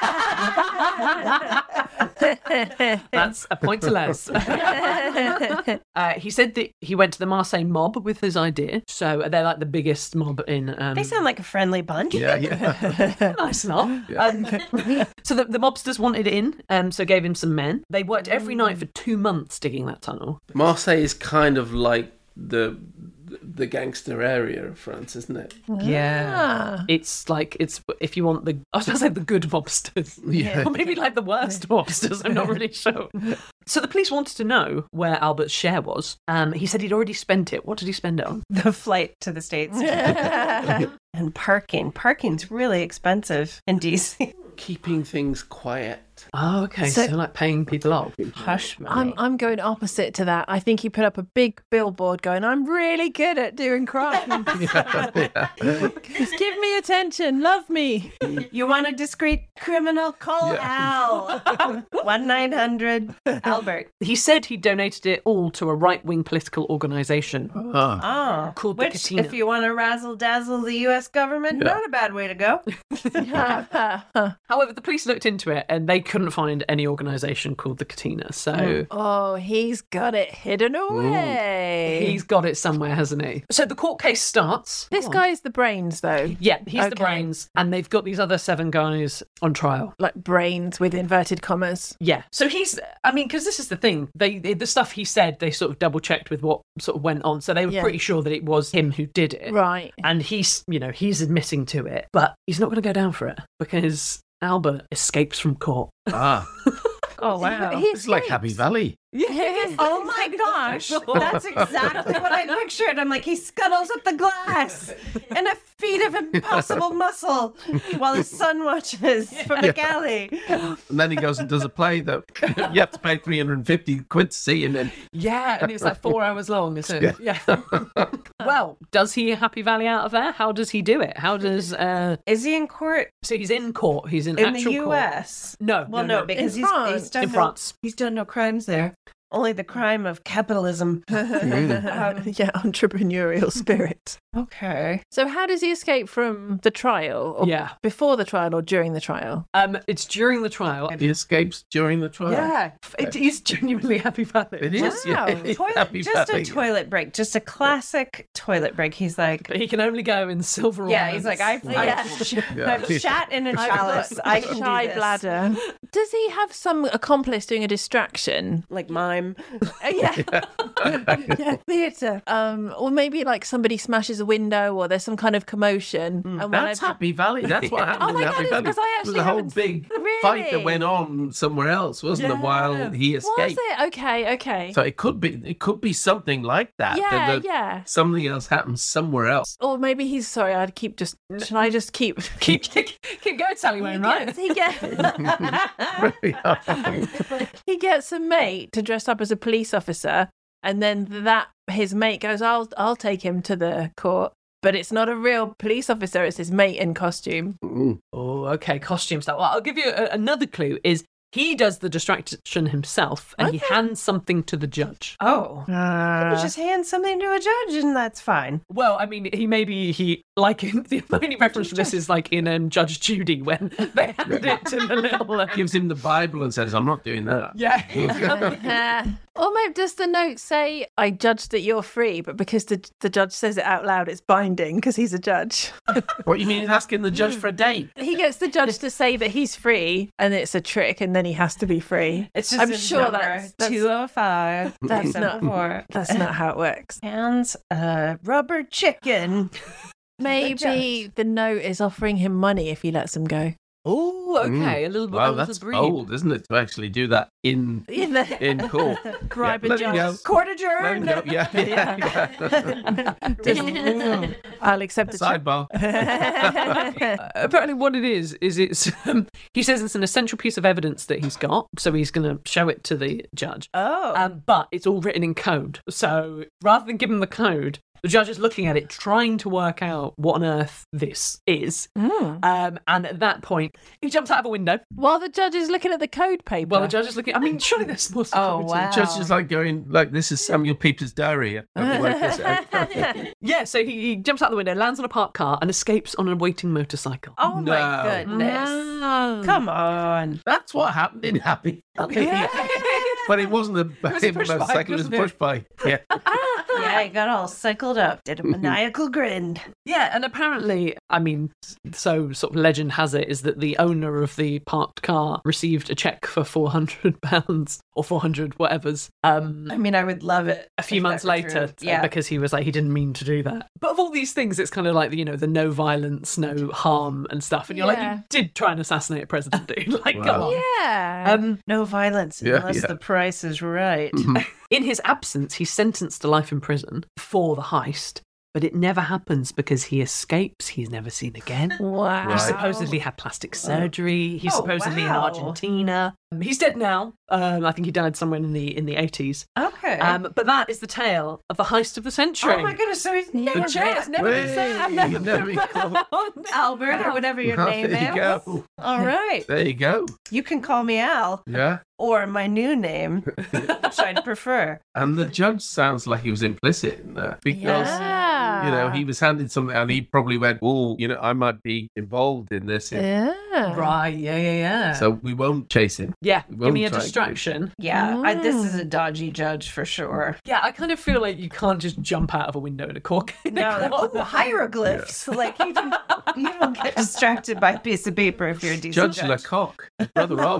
[SPEAKER 2] That's a point to Les. uh, he said that he went to the Marseille mob with his idea. So they're like the biggest mob in... Um,
[SPEAKER 1] They sound like a friendly bunch.
[SPEAKER 10] Yeah, yeah.
[SPEAKER 2] nice enough. Um, so the, the mobsters wanted in, um, so gave him some men. They worked every night for two months digging that tunnel.
[SPEAKER 8] Marseille is kind of like the the gangster area of France, isn't it?
[SPEAKER 2] Yeah. It's like, it's if you want the, I was going to say the good mobsters.
[SPEAKER 10] Yeah.
[SPEAKER 2] Or maybe like the worst mobsters, I'm not really sure. So the police wanted to know where Albert's share was. Um, he said he'd already spent it. What did he spend it on?
[SPEAKER 1] The flight to the States. And parking. Parking's really expensive in D C.
[SPEAKER 8] Keeping things quiet.
[SPEAKER 2] Oh, okay. So,
[SPEAKER 7] So-
[SPEAKER 2] like paying people off.
[SPEAKER 1] Hush money.
[SPEAKER 7] I'm I'm going opposite to that. I think he put up a big billboard going, "I'm really good at doing crime. Just give me attention, love me."
[SPEAKER 1] You want a discreet criminal? Call Al. one nine hundred Albert.
[SPEAKER 2] He said he donated it all to a right-wing political organisation.
[SPEAKER 1] Oh,
[SPEAKER 2] Called the
[SPEAKER 1] which,
[SPEAKER 2] Katina.
[SPEAKER 1] if you want to razzle dazzle the U S government, not a bad way to go.
[SPEAKER 2] However, the police looked into it and they couldn't find any organisation called the Katina. So
[SPEAKER 7] Oh, he's got it hidden away.
[SPEAKER 2] he's got it somewhere, hasn't he? So the court case starts.
[SPEAKER 7] This
[SPEAKER 2] Go on.
[SPEAKER 7] guy's the brains, though.
[SPEAKER 2] Yeah, he's the
[SPEAKER 7] Okay.
[SPEAKER 2] brains, and they've got these other seven guys on trial.
[SPEAKER 7] Like brains with inverted commas.
[SPEAKER 2] Yeah, so he's, I mean, because this is the thing, they, they the stuff he said, they sort of double checked with what sort of went on, so they were
[SPEAKER 7] Yeah.
[SPEAKER 2] pretty sure that it was him who did it.
[SPEAKER 7] Right.
[SPEAKER 2] And he's, you know, he's admitting to it, but he's not going to go down for it because Albert escapes from court.
[SPEAKER 10] Ah,
[SPEAKER 1] Oh, wow.
[SPEAKER 7] He
[SPEAKER 10] it's like
[SPEAKER 7] escapes.
[SPEAKER 10] Happy Valley.
[SPEAKER 7] Yeah.
[SPEAKER 1] Oh my gosh, that's exactly what I pictured. I'm like, he scuttles up the glass in a feat of impossible muscle while his son watches from the galley.
[SPEAKER 10] And then he goes and does a play that you have to pay three hundred fifty quid to see, and then
[SPEAKER 2] Yeah, and it's like four hours long, isn't it? Yeah. Well, does he Happy Valley out of there? How does he do it? How does, uh,
[SPEAKER 1] Is he in court
[SPEAKER 2] so he's in court, he's in,
[SPEAKER 1] in the
[SPEAKER 2] actual
[SPEAKER 1] U
[SPEAKER 2] court.
[SPEAKER 1] S?
[SPEAKER 2] No,
[SPEAKER 1] Well, no, because
[SPEAKER 7] In
[SPEAKER 1] he's,
[SPEAKER 7] France.
[SPEAKER 1] he's done
[SPEAKER 2] in
[SPEAKER 1] no,
[SPEAKER 2] France.
[SPEAKER 1] he's done no crimes there. Only the crime of capitalism. Um,
[SPEAKER 7] Yeah, entrepreneurial spirit.
[SPEAKER 1] okay.
[SPEAKER 7] So how does he escape from the trial? Or
[SPEAKER 2] Yeah.
[SPEAKER 7] Before the trial or during the trial?
[SPEAKER 2] Um, it's during the trial.
[SPEAKER 10] he escapes during the trial.
[SPEAKER 2] Yeah, it is genuinely Happy Valley.
[SPEAKER 10] It is.
[SPEAKER 1] Wow.
[SPEAKER 10] Yeah.
[SPEAKER 1] Toilet,
[SPEAKER 10] Happy
[SPEAKER 1] just
[SPEAKER 10] Valley.
[SPEAKER 1] a toilet break. Just a classic toilet break. He's like,
[SPEAKER 2] But he can only go in silver.
[SPEAKER 1] yeah, he's like, I've, I've,
[SPEAKER 10] Yeah.
[SPEAKER 1] I've shat in a chalice. I can
[SPEAKER 7] Shy
[SPEAKER 1] do this.
[SPEAKER 7] bladder. Does he have some accomplice doing a distraction?
[SPEAKER 1] Like mime.
[SPEAKER 7] Uh, yeah. Yeah, theatre. Um, or maybe like somebody smashes a window or there's some kind of commotion. And when
[SPEAKER 10] That's
[SPEAKER 7] I've-
[SPEAKER 10] Happy Valley. That's what happened
[SPEAKER 7] Oh
[SPEAKER 10] in
[SPEAKER 7] my
[SPEAKER 10] Happy
[SPEAKER 7] God, it's
[SPEAKER 10] Valley.
[SPEAKER 7] because I
[SPEAKER 10] There
[SPEAKER 7] actually
[SPEAKER 10] was a whole
[SPEAKER 7] haven't-
[SPEAKER 10] big
[SPEAKER 7] Really?
[SPEAKER 10] fight that went on somewhere else, wasn't it? While he
[SPEAKER 7] Was
[SPEAKER 10] escaped.
[SPEAKER 7] it? Okay, okay.
[SPEAKER 10] So it could be. It could be something like that.
[SPEAKER 7] Yeah,
[SPEAKER 10] that the-
[SPEAKER 7] yeah.
[SPEAKER 10] Something else happens somewhere else.
[SPEAKER 7] Or maybe he's sorry. I'd keep just. Should I just keep
[SPEAKER 2] keep, keep, keep going, Sally Wayne, right?
[SPEAKER 7] He gets, he gets he gets a mate to dress up as a police officer, and then that his mate goes, "I'll I'll take him to the court." But it's not a real police officer; it's his mate in costume.
[SPEAKER 2] Oh, okay, costume stuff. Well, I'll give you a, another clue. Is he does the distraction himself, and he
[SPEAKER 7] Okay.
[SPEAKER 2] hands something to the judge.
[SPEAKER 1] Oh. You just hand something to a judge and that's fine.
[SPEAKER 2] Well, I mean, he maybe he like in, the only reference for this is like in um, Judge Judy when they hand it to the little. Uh,
[SPEAKER 10] Gives him the Bible and says, "I'm not doing that."
[SPEAKER 2] yeah.
[SPEAKER 7] Or maybe does the note say, "I judge that you're free," but because the the judge says it out loud, it's binding because he's a judge.
[SPEAKER 10] What you mean? He's asking the judge for a date?
[SPEAKER 7] He gets the judge to say that he's free, and it's a trick, and then he has to be free.
[SPEAKER 1] It's just
[SPEAKER 7] I'm
[SPEAKER 1] a
[SPEAKER 7] sure
[SPEAKER 1] number,
[SPEAKER 7] that's, that's
[SPEAKER 1] two oh five.
[SPEAKER 7] that's not-
[SPEAKER 1] four.
[SPEAKER 7] That's not how it works.
[SPEAKER 1] Hands a rubber chicken.
[SPEAKER 7] Maybe the note is offering him money if he lets him go.
[SPEAKER 2] Oh, okay, a little bit.
[SPEAKER 10] Well,
[SPEAKER 2] of a
[SPEAKER 10] that's
[SPEAKER 2] breed.
[SPEAKER 10] bold, isn't it, to actually do that in
[SPEAKER 7] In the
[SPEAKER 10] in court?
[SPEAKER 7] bribe
[SPEAKER 10] Yeah,
[SPEAKER 7] a
[SPEAKER 10] let him
[SPEAKER 7] judge.
[SPEAKER 10] go.
[SPEAKER 1] Court
[SPEAKER 10] Let him
[SPEAKER 1] adjourned.
[SPEAKER 10] go. Yeah, yeah, yeah.
[SPEAKER 7] I'll accept the check.
[SPEAKER 10] Sidebar.
[SPEAKER 2] Uh, apparently what it is is it's um, he says it's an essential piece of evidence that he's got, so he's going to show it to the judge.
[SPEAKER 1] Oh.
[SPEAKER 2] Um, but it's all written in code, so rather than give him the code, the judge is looking at it, trying to work out what on earth this is.
[SPEAKER 7] Mm.
[SPEAKER 2] Um, and at that point, he jumps out of a window.
[SPEAKER 7] While the judge is looking at the code paper.
[SPEAKER 2] Well, the judge is looking. I mean, surely there's more.
[SPEAKER 1] Oh,
[SPEAKER 2] security.
[SPEAKER 1] wow.
[SPEAKER 10] Just is like going like this is Samuel Pepys' diary. Like this.
[SPEAKER 2] Yeah, so he, he jumps out the window, lands on a parked car, and escapes on a waiting motorcycle.
[SPEAKER 1] Oh my
[SPEAKER 10] No.
[SPEAKER 1] goodness. Come on.
[SPEAKER 10] That's what happened in Happy Valley. But it wasn't a,
[SPEAKER 2] was a push bike,
[SPEAKER 10] motorcycle, it was a
[SPEAKER 2] wasn't it?
[SPEAKER 10] push bike. Yeah.
[SPEAKER 1] Yeah. Yeah, he got all cycled up, did a maniacal grin.
[SPEAKER 2] Yeah, and apparently, I mean, so sort of legend has it is that the owner of the parked car received a cheque for four hundred pounds or four hundred whatever's. Um,
[SPEAKER 1] I mean, I would love it.
[SPEAKER 2] A few months later,
[SPEAKER 1] yeah.
[SPEAKER 2] because he was like, he didn't mean to do that. But of all these things, it's kind of like, you know, the no violence, no harm and stuff. And you're
[SPEAKER 7] Yeah.
[SPEAKER 2] like, you did try and assassinate a president, dude. Like,
[SPEAKER 10] Wow.
[SPEAKER 2] come on.
[SPEAKER 7] Yeah.
[SPEAKER 2] Um,
[SPEAKER 1] No violence
[SPEAKER 10] Yeah,
[SPEAKER 1] unless
[SPEAKER 10] yeah.
[SPEAKER 1] the price is right.
[SPEAKER 2] in his absence, he's sentenced to life in prison for the heist. But it never happens because he escapes. He's never seen again.
[SPEAKER 7] Wow.
[SPEAKER 2] He
[SPEAKER 10] Right.
[SPEAKER 2] supposedly had plastic surgery. He's
[SPEAKER 1] Oh,
[SPEAKER 2] supposedly in
[SPEAKER 1] wow.
[SPEAKER 2] Argentina. Um, He's dead now. Um, I think he died somewhere in the in the eighties.
[SPEAKER 1] Okay.
[SPEAKER 2] Um, but that is the tale of the heist of the century.
[SPEAKER 1] oh my goodness, so he's never
[SPEAKER 2] The jail has never been said. I've
[SPEAKER 10] Hey,
[SPEAKER 2] never
[SPEAKER 10] never
[SPEAKER 2] been
[SPEAKER 10] been
[SPEAKER 2] found.
[SPEAKER 1] Albert or whatever your
[SPEAKER 10] Well,
[SPEAKER 1] name
[SPEAKER 10] there
[SPEAKER 1] is.
[SPEAKER 10] you go.
[SPEAKER 1] All right.
[SPEAKER 10] There you go.
[SPEAKER 1] You can call me Al
[SPEAKER 10] Yeah.
[SPEAKER 1] or my new name, which I'd prefer.
[SPEAKER 10] And the judge sounds like he was implicit in that because,
[SPEAKER 7] Yeah.
[SPEAKER 10] you know, he was handed something and he probably went, oh, you know, I might be involved in this.
[SPEAKER 7] Yeah.
[SPEAKER 2] Right, yeah, yeah, yeah.
[SPEAKER 10] So we won't chase him.
[SPEAKER 2] yeah,
[SPEAKER 10] we
[SPEAKER 2] give
[SPEAKER 10] won't
[SPEAKER 2] me a
[SPEAKER 10] try and
[SPEAKER 2] distraction.
[SPEAKER 1] Yeah, I, this is a dodgy judge for sure.
[SPEAKER 2] Yeah, I kind of feel like you can't just jump out of a window in a court. in a
[SPEAKER 1] No,
[SPEAKER 2] court.
[SPEAKER 1] oh, hieroglyphs. Like you don't, you don't get distracted by a piece of paper if you're a decent
[SPEAKER 10] Judge
[SPEAKER 1] judge.
[SPEAKER 10] Lecoq, brother of.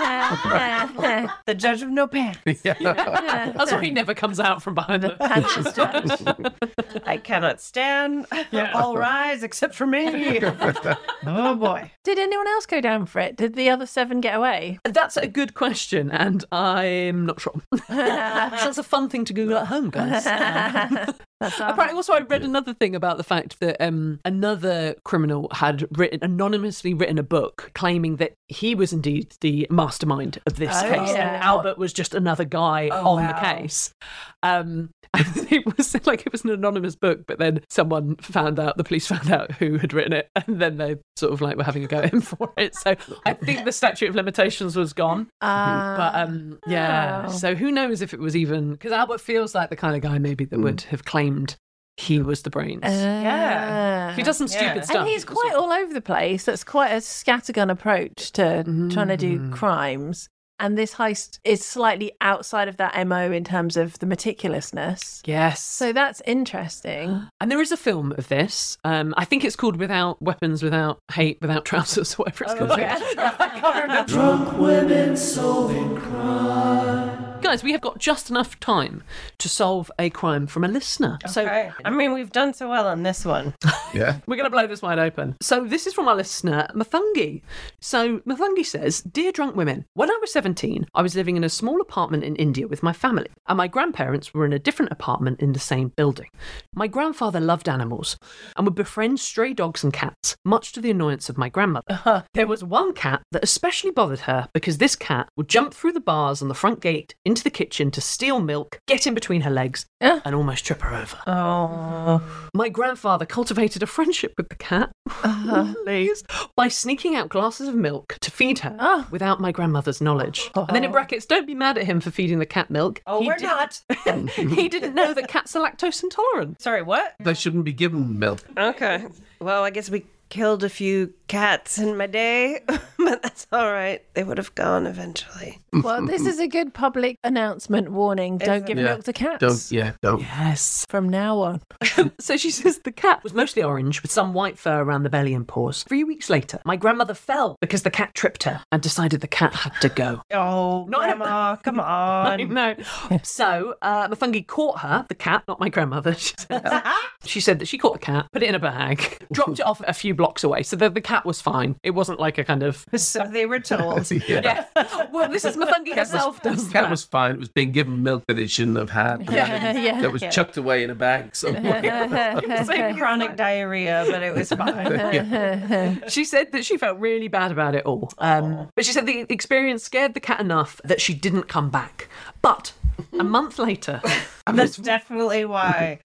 [SPEAKER 1] The judge of no pants.
[SPEAKER 10] yeah.
[SPEAKER 2] That's why he never comes out from behind the
[SPEAKER 7] Pants judge.
[SPEAKER 1] I cannot stand. All rise except for me. Oh boy.
[SPEAKER 7] Did anyone else go down for it? Did the other seven get away?
[SPEAKER 2] That's a good question, and I'm not sure. That's a fun thing to Google at home, guys. Um,
[SPEAKER 7] That's our-
[SPEAKER 2] Apparently, also, I read another thing about the fact that um, another criminal had written anonymously written a book claiming that he was indeed the mastermind of this
[SPEAKER 1] Oh,
[SPEAKER 2] case,
[SPEAKER 1] yeah.
[SPEAKER 2] and Albert was just another guy
[SPEAKER 1] Oh,
[SPEAKER 2] on
[SPEAKER 1] wow.
[SPEAKER 2] the case. Um, it was like it was an anonymous book, but then someone found out, the police found out who had written it, and then they sort of like were having a go at him for it. So I think the statute of limitations was gone.
[SPEAKER 7] Ah.
[SPEAKER 2] But um, yeah,
[SPEAKER 7] Oh.
[SPEAKER 2] so who knows if it was even because Albert feels like the kind of guy maybe that would have claimed he was the brains.
[SPEAKER 7] Yeah.
[SPEAKER 2] He does some stupid
[SPEAKER 1] Yeah.
[SPEAKER 2] stuff.
[SPEAKER 7] And he's quite all over the place. That's quite a scattergun approach to trying to do crimes. And this heist is slightly outside of that M O in terms of the meticulousness.
[SPEAKER 2] Yes.
[SPEAKER 7] So that's interesting.
[SPEAKER 2] And there is a film of this. Um, I think it's called Without Weapons, Without Hate, Without Trousers, whatever it's called.
[SPEAKER 6] Drunk women solving crime.
[SPEAKER 2] Guys, we have got just enough time to solve a crime from a listener. So
[SPEAKER 1] Okay. I mean, we've done so well on this one.
[SPEAKER 10] Yeah.
[SPEAKER 2] we're going to blow this wide open. So this is from our listener, Mafungi. So Mafungi says, Dear drunk women, when I was seventeen, I was living in a small apartment in India with my family, and my grandparents were in a different apartment in the same building. My grandfather loved animals and would befriend stray dogs and cats, much to the annoyance of my grandmother. There was one cat that especially bothered her because this cat would jump through the bars on the front gate into the kitchen to steal milk, get in between her legs,
[SPEAKER 7] Yeah.
[SPEAKER 2] and almost trip her over.
[SPEAKER 1] Oh.
[SPEAKER 2] My grandfather cultivated a friendship with the cat, please, by sneaking out glasses of milk to feed her
[SPEAKER 7] Oh.
[SPEAKER 2] without my grandmother's knowledge. And then in brackets, don't be mad at him for feeding the cat milk.
[SPEAKER 1] Oh,
[SPEAKER 2] He
[SPEAKER 1] we're
[SPEAKER 2] did-
[SPEAKER 1] not.
[SPEAKER 2] He didn't know that cats are lactose intolerant.
[SPEAKER 1] Sorry, what?
[SPEAKER 10] They shouldn't be given milk.
[SPEAKER 1] Okay. Well, I guess we killed a few cats in my day, but that's all right. They would have gone eventually.
[SPEAKER 7] Well, this is a good public announcement warning. Don't give
[SPEAKER 10] Yeah.
[SPEAKER 7] milk to cats.
[SPEAKER 10] Don't, yeah, don't.
[SPEAKER 2] Yes.
[SPEAKER 7] From now on.
[SPEAKER 2] So she says the cat was mostly orange with some white fur around the belly and paws. Three weeks later, my grandmother fell because the cat tripped her and decided the cat had to go.
[SPEAKER 1] Oh,
[SPEAKER 2] Not in a-
[SPEAKER 1] Grandma, come
[SPEAKER 2] I
[SPEAKER 1] on.
[SPEAKER 2] know. So uh, Mafungi caught her, the cat, not my grandmother. She said, she said that she caught the cat, put it in a bag, dropped it off a few blocks away. So the, the cat was fine. It wasn't like a kind of...
[SPEAKER 1] So they were told.
[SPEAKER 10] Yeah.
[SPEAKER 2] Yeah. Well, this is Mafungi herself does
[SPEAKER 10] The cat
[SPEAKER 2] that.
[SPEAKER 10] was fine. It was being given milk that it shouldn't have had.
[SPEAKER 7] Yeah, yeah.
[SPEAKER 10] That was chucked away in a bag somewhere.
[SPEAKER 1] It's like chronic diarrhea, but it was fine.
[SPEAKER 2] She said that she felt really bad about it all. Um, but she said the experience scared the cat enough that she didn't come back. But a month later, I
[SPEAKER 1] That's
[SPEAKER 2] was,
[SPEAKER 1] definitely why.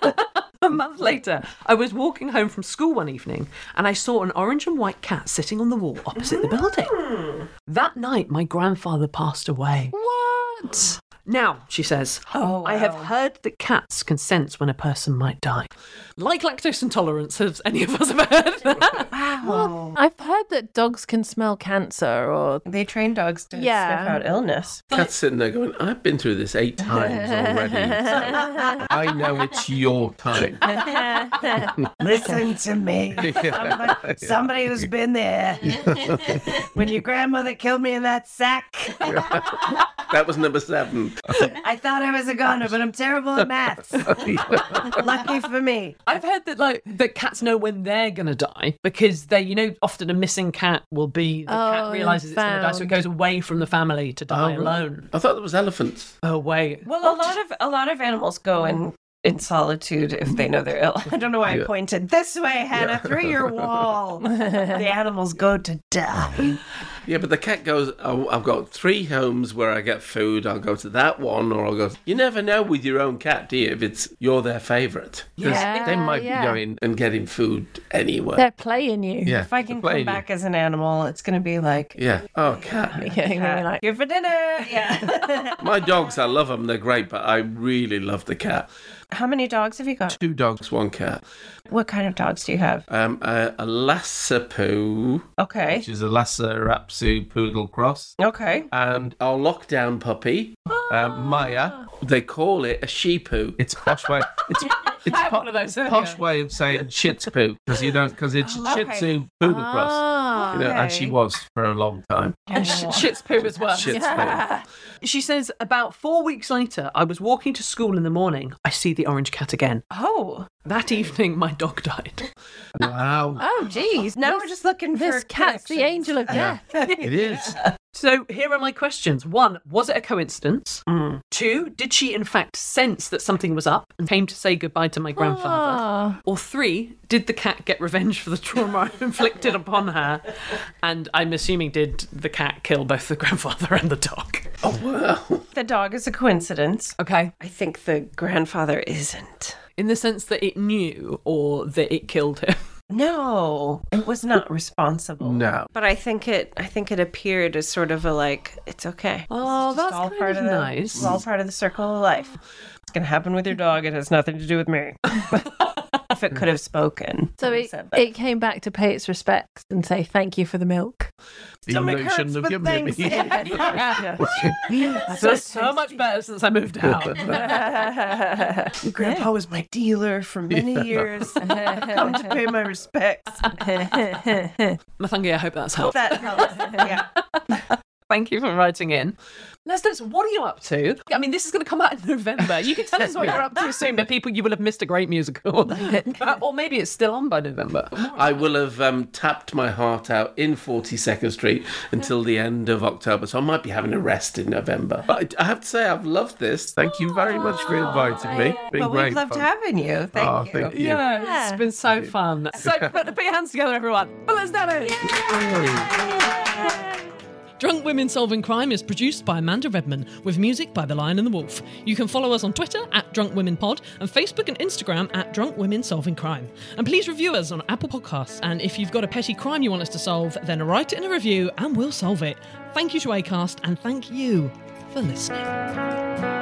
[SPEAKER 2] a month later, I was walking home from school one evening and I saw an orange and white cat sitting on the wall opposite the building. That night, my grandfather passed away.
[SPEAKER 7] What?
[SPEAKER 2] Now, she says,
[SPEAKER 7] Oh,
[SPEAKER 2] I have
[SPEAKER 7] wow.
[SPEAKER 2] heard that cats can sense when a person might die. Like lactose intolerance, has any of us ever heard that?
[SPEAKER 7] Wow. I've heard that dogs can smell cancer or...
[SPEAKER 1] They train dogs to
[SPEAKER 7] Yeah.
[SPEAKER 1] sniff out illness.
[SPEAKER 8] Cat's sitting there going, I've been through this eight times already. I know it's your time.
[SPEAKER 1] Listen to me. Somebody, somebody who's been there. When your grandmother killed me in that sack,
[SPEAKER 8] That was number seven.
[SPEAKER 1] I thought I was a goner, but I'm terrible at maths. Lucky for me.
[SPEAKER 2] I've heard that like that cats know when they're gonna die because they, you know, often a missing cat will be the
[SPEAKER 7] Oh,
[SPEAKER 2] cat realizes it's gonna die, so it
[SPEAKER 7] found.
[SPEAKER 2] goes away from the family to die
[SPEAKER 8] Oh,
[SPEAKER 2] alone.
[SPEAKER 8] I thought it was elephants.
[SPEAKER 2] Away.
[SPEAKER 1] Well, a lot of a lot of animals go in in solitude if they know they're ill. I don't know why I
[SPEAKER 8] Yeah.
[SPEAKER 1] pointed this way, Hannah, through your wall. The animals go to die.
[SPEAKER 8] Yeah, but the cat goes, oh, I've got three homes where I get food. I'll go to that one, or I'll go. You never know with your own cat, do you? If it's you're their favourite, because
[SPEAKER 7] Yeah,
[SPEAKER 8] they might
[SPEAKER 7] yeah.
[SPEAKER 8] be going and getting food anywhere.
[SPEAKER 7] They're playing you.
[SPEAKER 8] yeah,
[SPEAKER 1] If I can
[SPEAKER 8] they're
[SPEAKER 1] come
[SPEAKER 8] playing
[SPEAKER 1] back as an animal, it's going to be like,
[SPEAKER 8] you. Yeah. Oh, cat.
[SPEAKER 7] Yeah, you're gonna be like,
[SPEAKER 1] here for dinner. Yeah.
[SPEAKER 8] My dogs, I love them. They're great, but I really love the cat.
[SPEAKER 1] How many dogs have you got?
[SPEAKER 8] Two dogs, one cat.
[SPEAKER 1] What kind of dogs do you have?
[SPEAKER 8] Um, a, a Lhasa Poo,
[SPEAKER 1] Okay.
[SPEAKER 10] Which is a Lhasa Apso poodle cross.
[SPEAKER 1] Okay.
[SPEAKER 8] and our lockdown puppy, um, Maya. They call it a Shih-Poo.
[SPEAKER 10] It's a posh way. It's, it's
[SPEAKER 2] I have
[SPEAKER 10] po-
[SPEAKER 2] one of those, don't
[SPEAKER 10] posh
[SPEAKER 2] you?
[SPEAKER 10] way of saying Shih Tzu because you don't because it's
[SPEAKER 1] Oh,
[SPEAKER 10] Shih
[SPEAKER 1] okay.
[SPEAKER 10] Tzu poodle cross.
[SPEAKER 7] ah.
[SPEAKER 10] You know, and she was for a long time.
[SPEAKER 2] And sh- shit's poo as well.
[SPEAKER 10] Shih Tzu.
[SPEAKER 2] She says, about four weeks later, I was walking to school in the morning. I see the orange cat again.
[SPEAKER 1] Oh.
[SPEAKER 2] That evening, my dog died.
[SPEAKER 10] Wow,
[SPEAKER 1] Oh, geez. Now we're just looking for
[SPEAKER 7] This cat's the
[SPEAKER 1] connections.
[SPEAKER 7] angel of death.
[SPEAKER 10] it is.
[SPEAKER 2] So here are my questions. One, was it a coincidence? Two, did she in fact sense that something was up and came to say goodbye to my grandfather?
[SPEAKER 7] Ah.
[SPEAKER 2] Or three, did the cat get revenge for the trauma inflicted upon her? And I'm assuming, did the cat kill both the grandfather and the dog?
[SPEAKER 8] Oh, wow.
[SPEAKER 1] The dog is a coincidence.
[SPEAKER 2] Okay.
[SPEAKER 1] I think the grandfather isn't.
[SPEAKER 2] In the sense that it knew or that it killed him?
[SPEAKER 1] No, it was not responsible.
[SPEAKER 10] No.
[SPEAKER 1] But I think it I think it appeared as sort of a like, it's okay.
[SPEAKER 2] Oh,
[SPEAKER 1] It's just
[SPEAKER 2] that's kind of
[SPEAKER 1] the,
[SPEAKER 2] nice.
[SPEAKER 1] It's all part of the circle of life. It's gonna happen with your dog. It has nothing to do with me. If it could have spoken.
[SPEAKER 7] So
[SPEAKER 1] I
[SPEAKER 7] it,
[SPEAKER 1] said that.
[SPEAKER 7] it came back to pay its respects and say thank you for the milk.
[SPEAKER 10] Even though
[SPEAKER 1] Stomach
[SPEAKER 10] you shouldn't
[SPEAKER 1] hurts,
[SPEAKER 10] have
[SPEAKER 1] but
[SPEAKER 10] given it me.
[SPEAKER 1] thanks.
[SPEAKER 2] I feel so much better since I moved out.
[SPEAKER 1] Grandpa was my dealer for many years. Come to pay my respects.
[SPEAKER 2] Mathangi, I hope that's helped.
[SPEAKER 1] That helps. Yeah.
[SPEAKER 2] Thank you for writing in. Leslie, what are you up to? I mean, this is going to come out in November. You can tell us what you're up to soon, but people, you will have missed a great musical. Uh, or maybe it's still on by November.
[SPEAKER 8] I will have um, tapped my heart out in forty-second Street until the end of October, so I might be having a rest in November. But I, I have to say, I've loved this.
[SPEAKER 10] Thank you very much for inviting me. Been
[SPEAKER 1] But
[SPEAKER 10] great
[SPEAKER 1] we've loved
[SPEAKER 10] fun.
[SPEAKER 1] having you. Thank
[SPEAKER 10] Oh,
[SPEAKER 1] you.
[SPEAKER 10] thank you.
[SPEAKER 2] Yeah, it's been so fun. So put, put your hands together, everyone. But let's do it. Drunk Women Solving Crime is produced by Amanda Redman with music by The Lion and the Wolf. You can follow us on Twitter at Drunk Women Pod and Facebook and Instagram at Drunk Women Solving Crime. And please review us on Apple Podcasts. And if you've got a petty crime you want us to solve, then write it in a review and we'll solve it. Thank you to Acast and thank you for listening.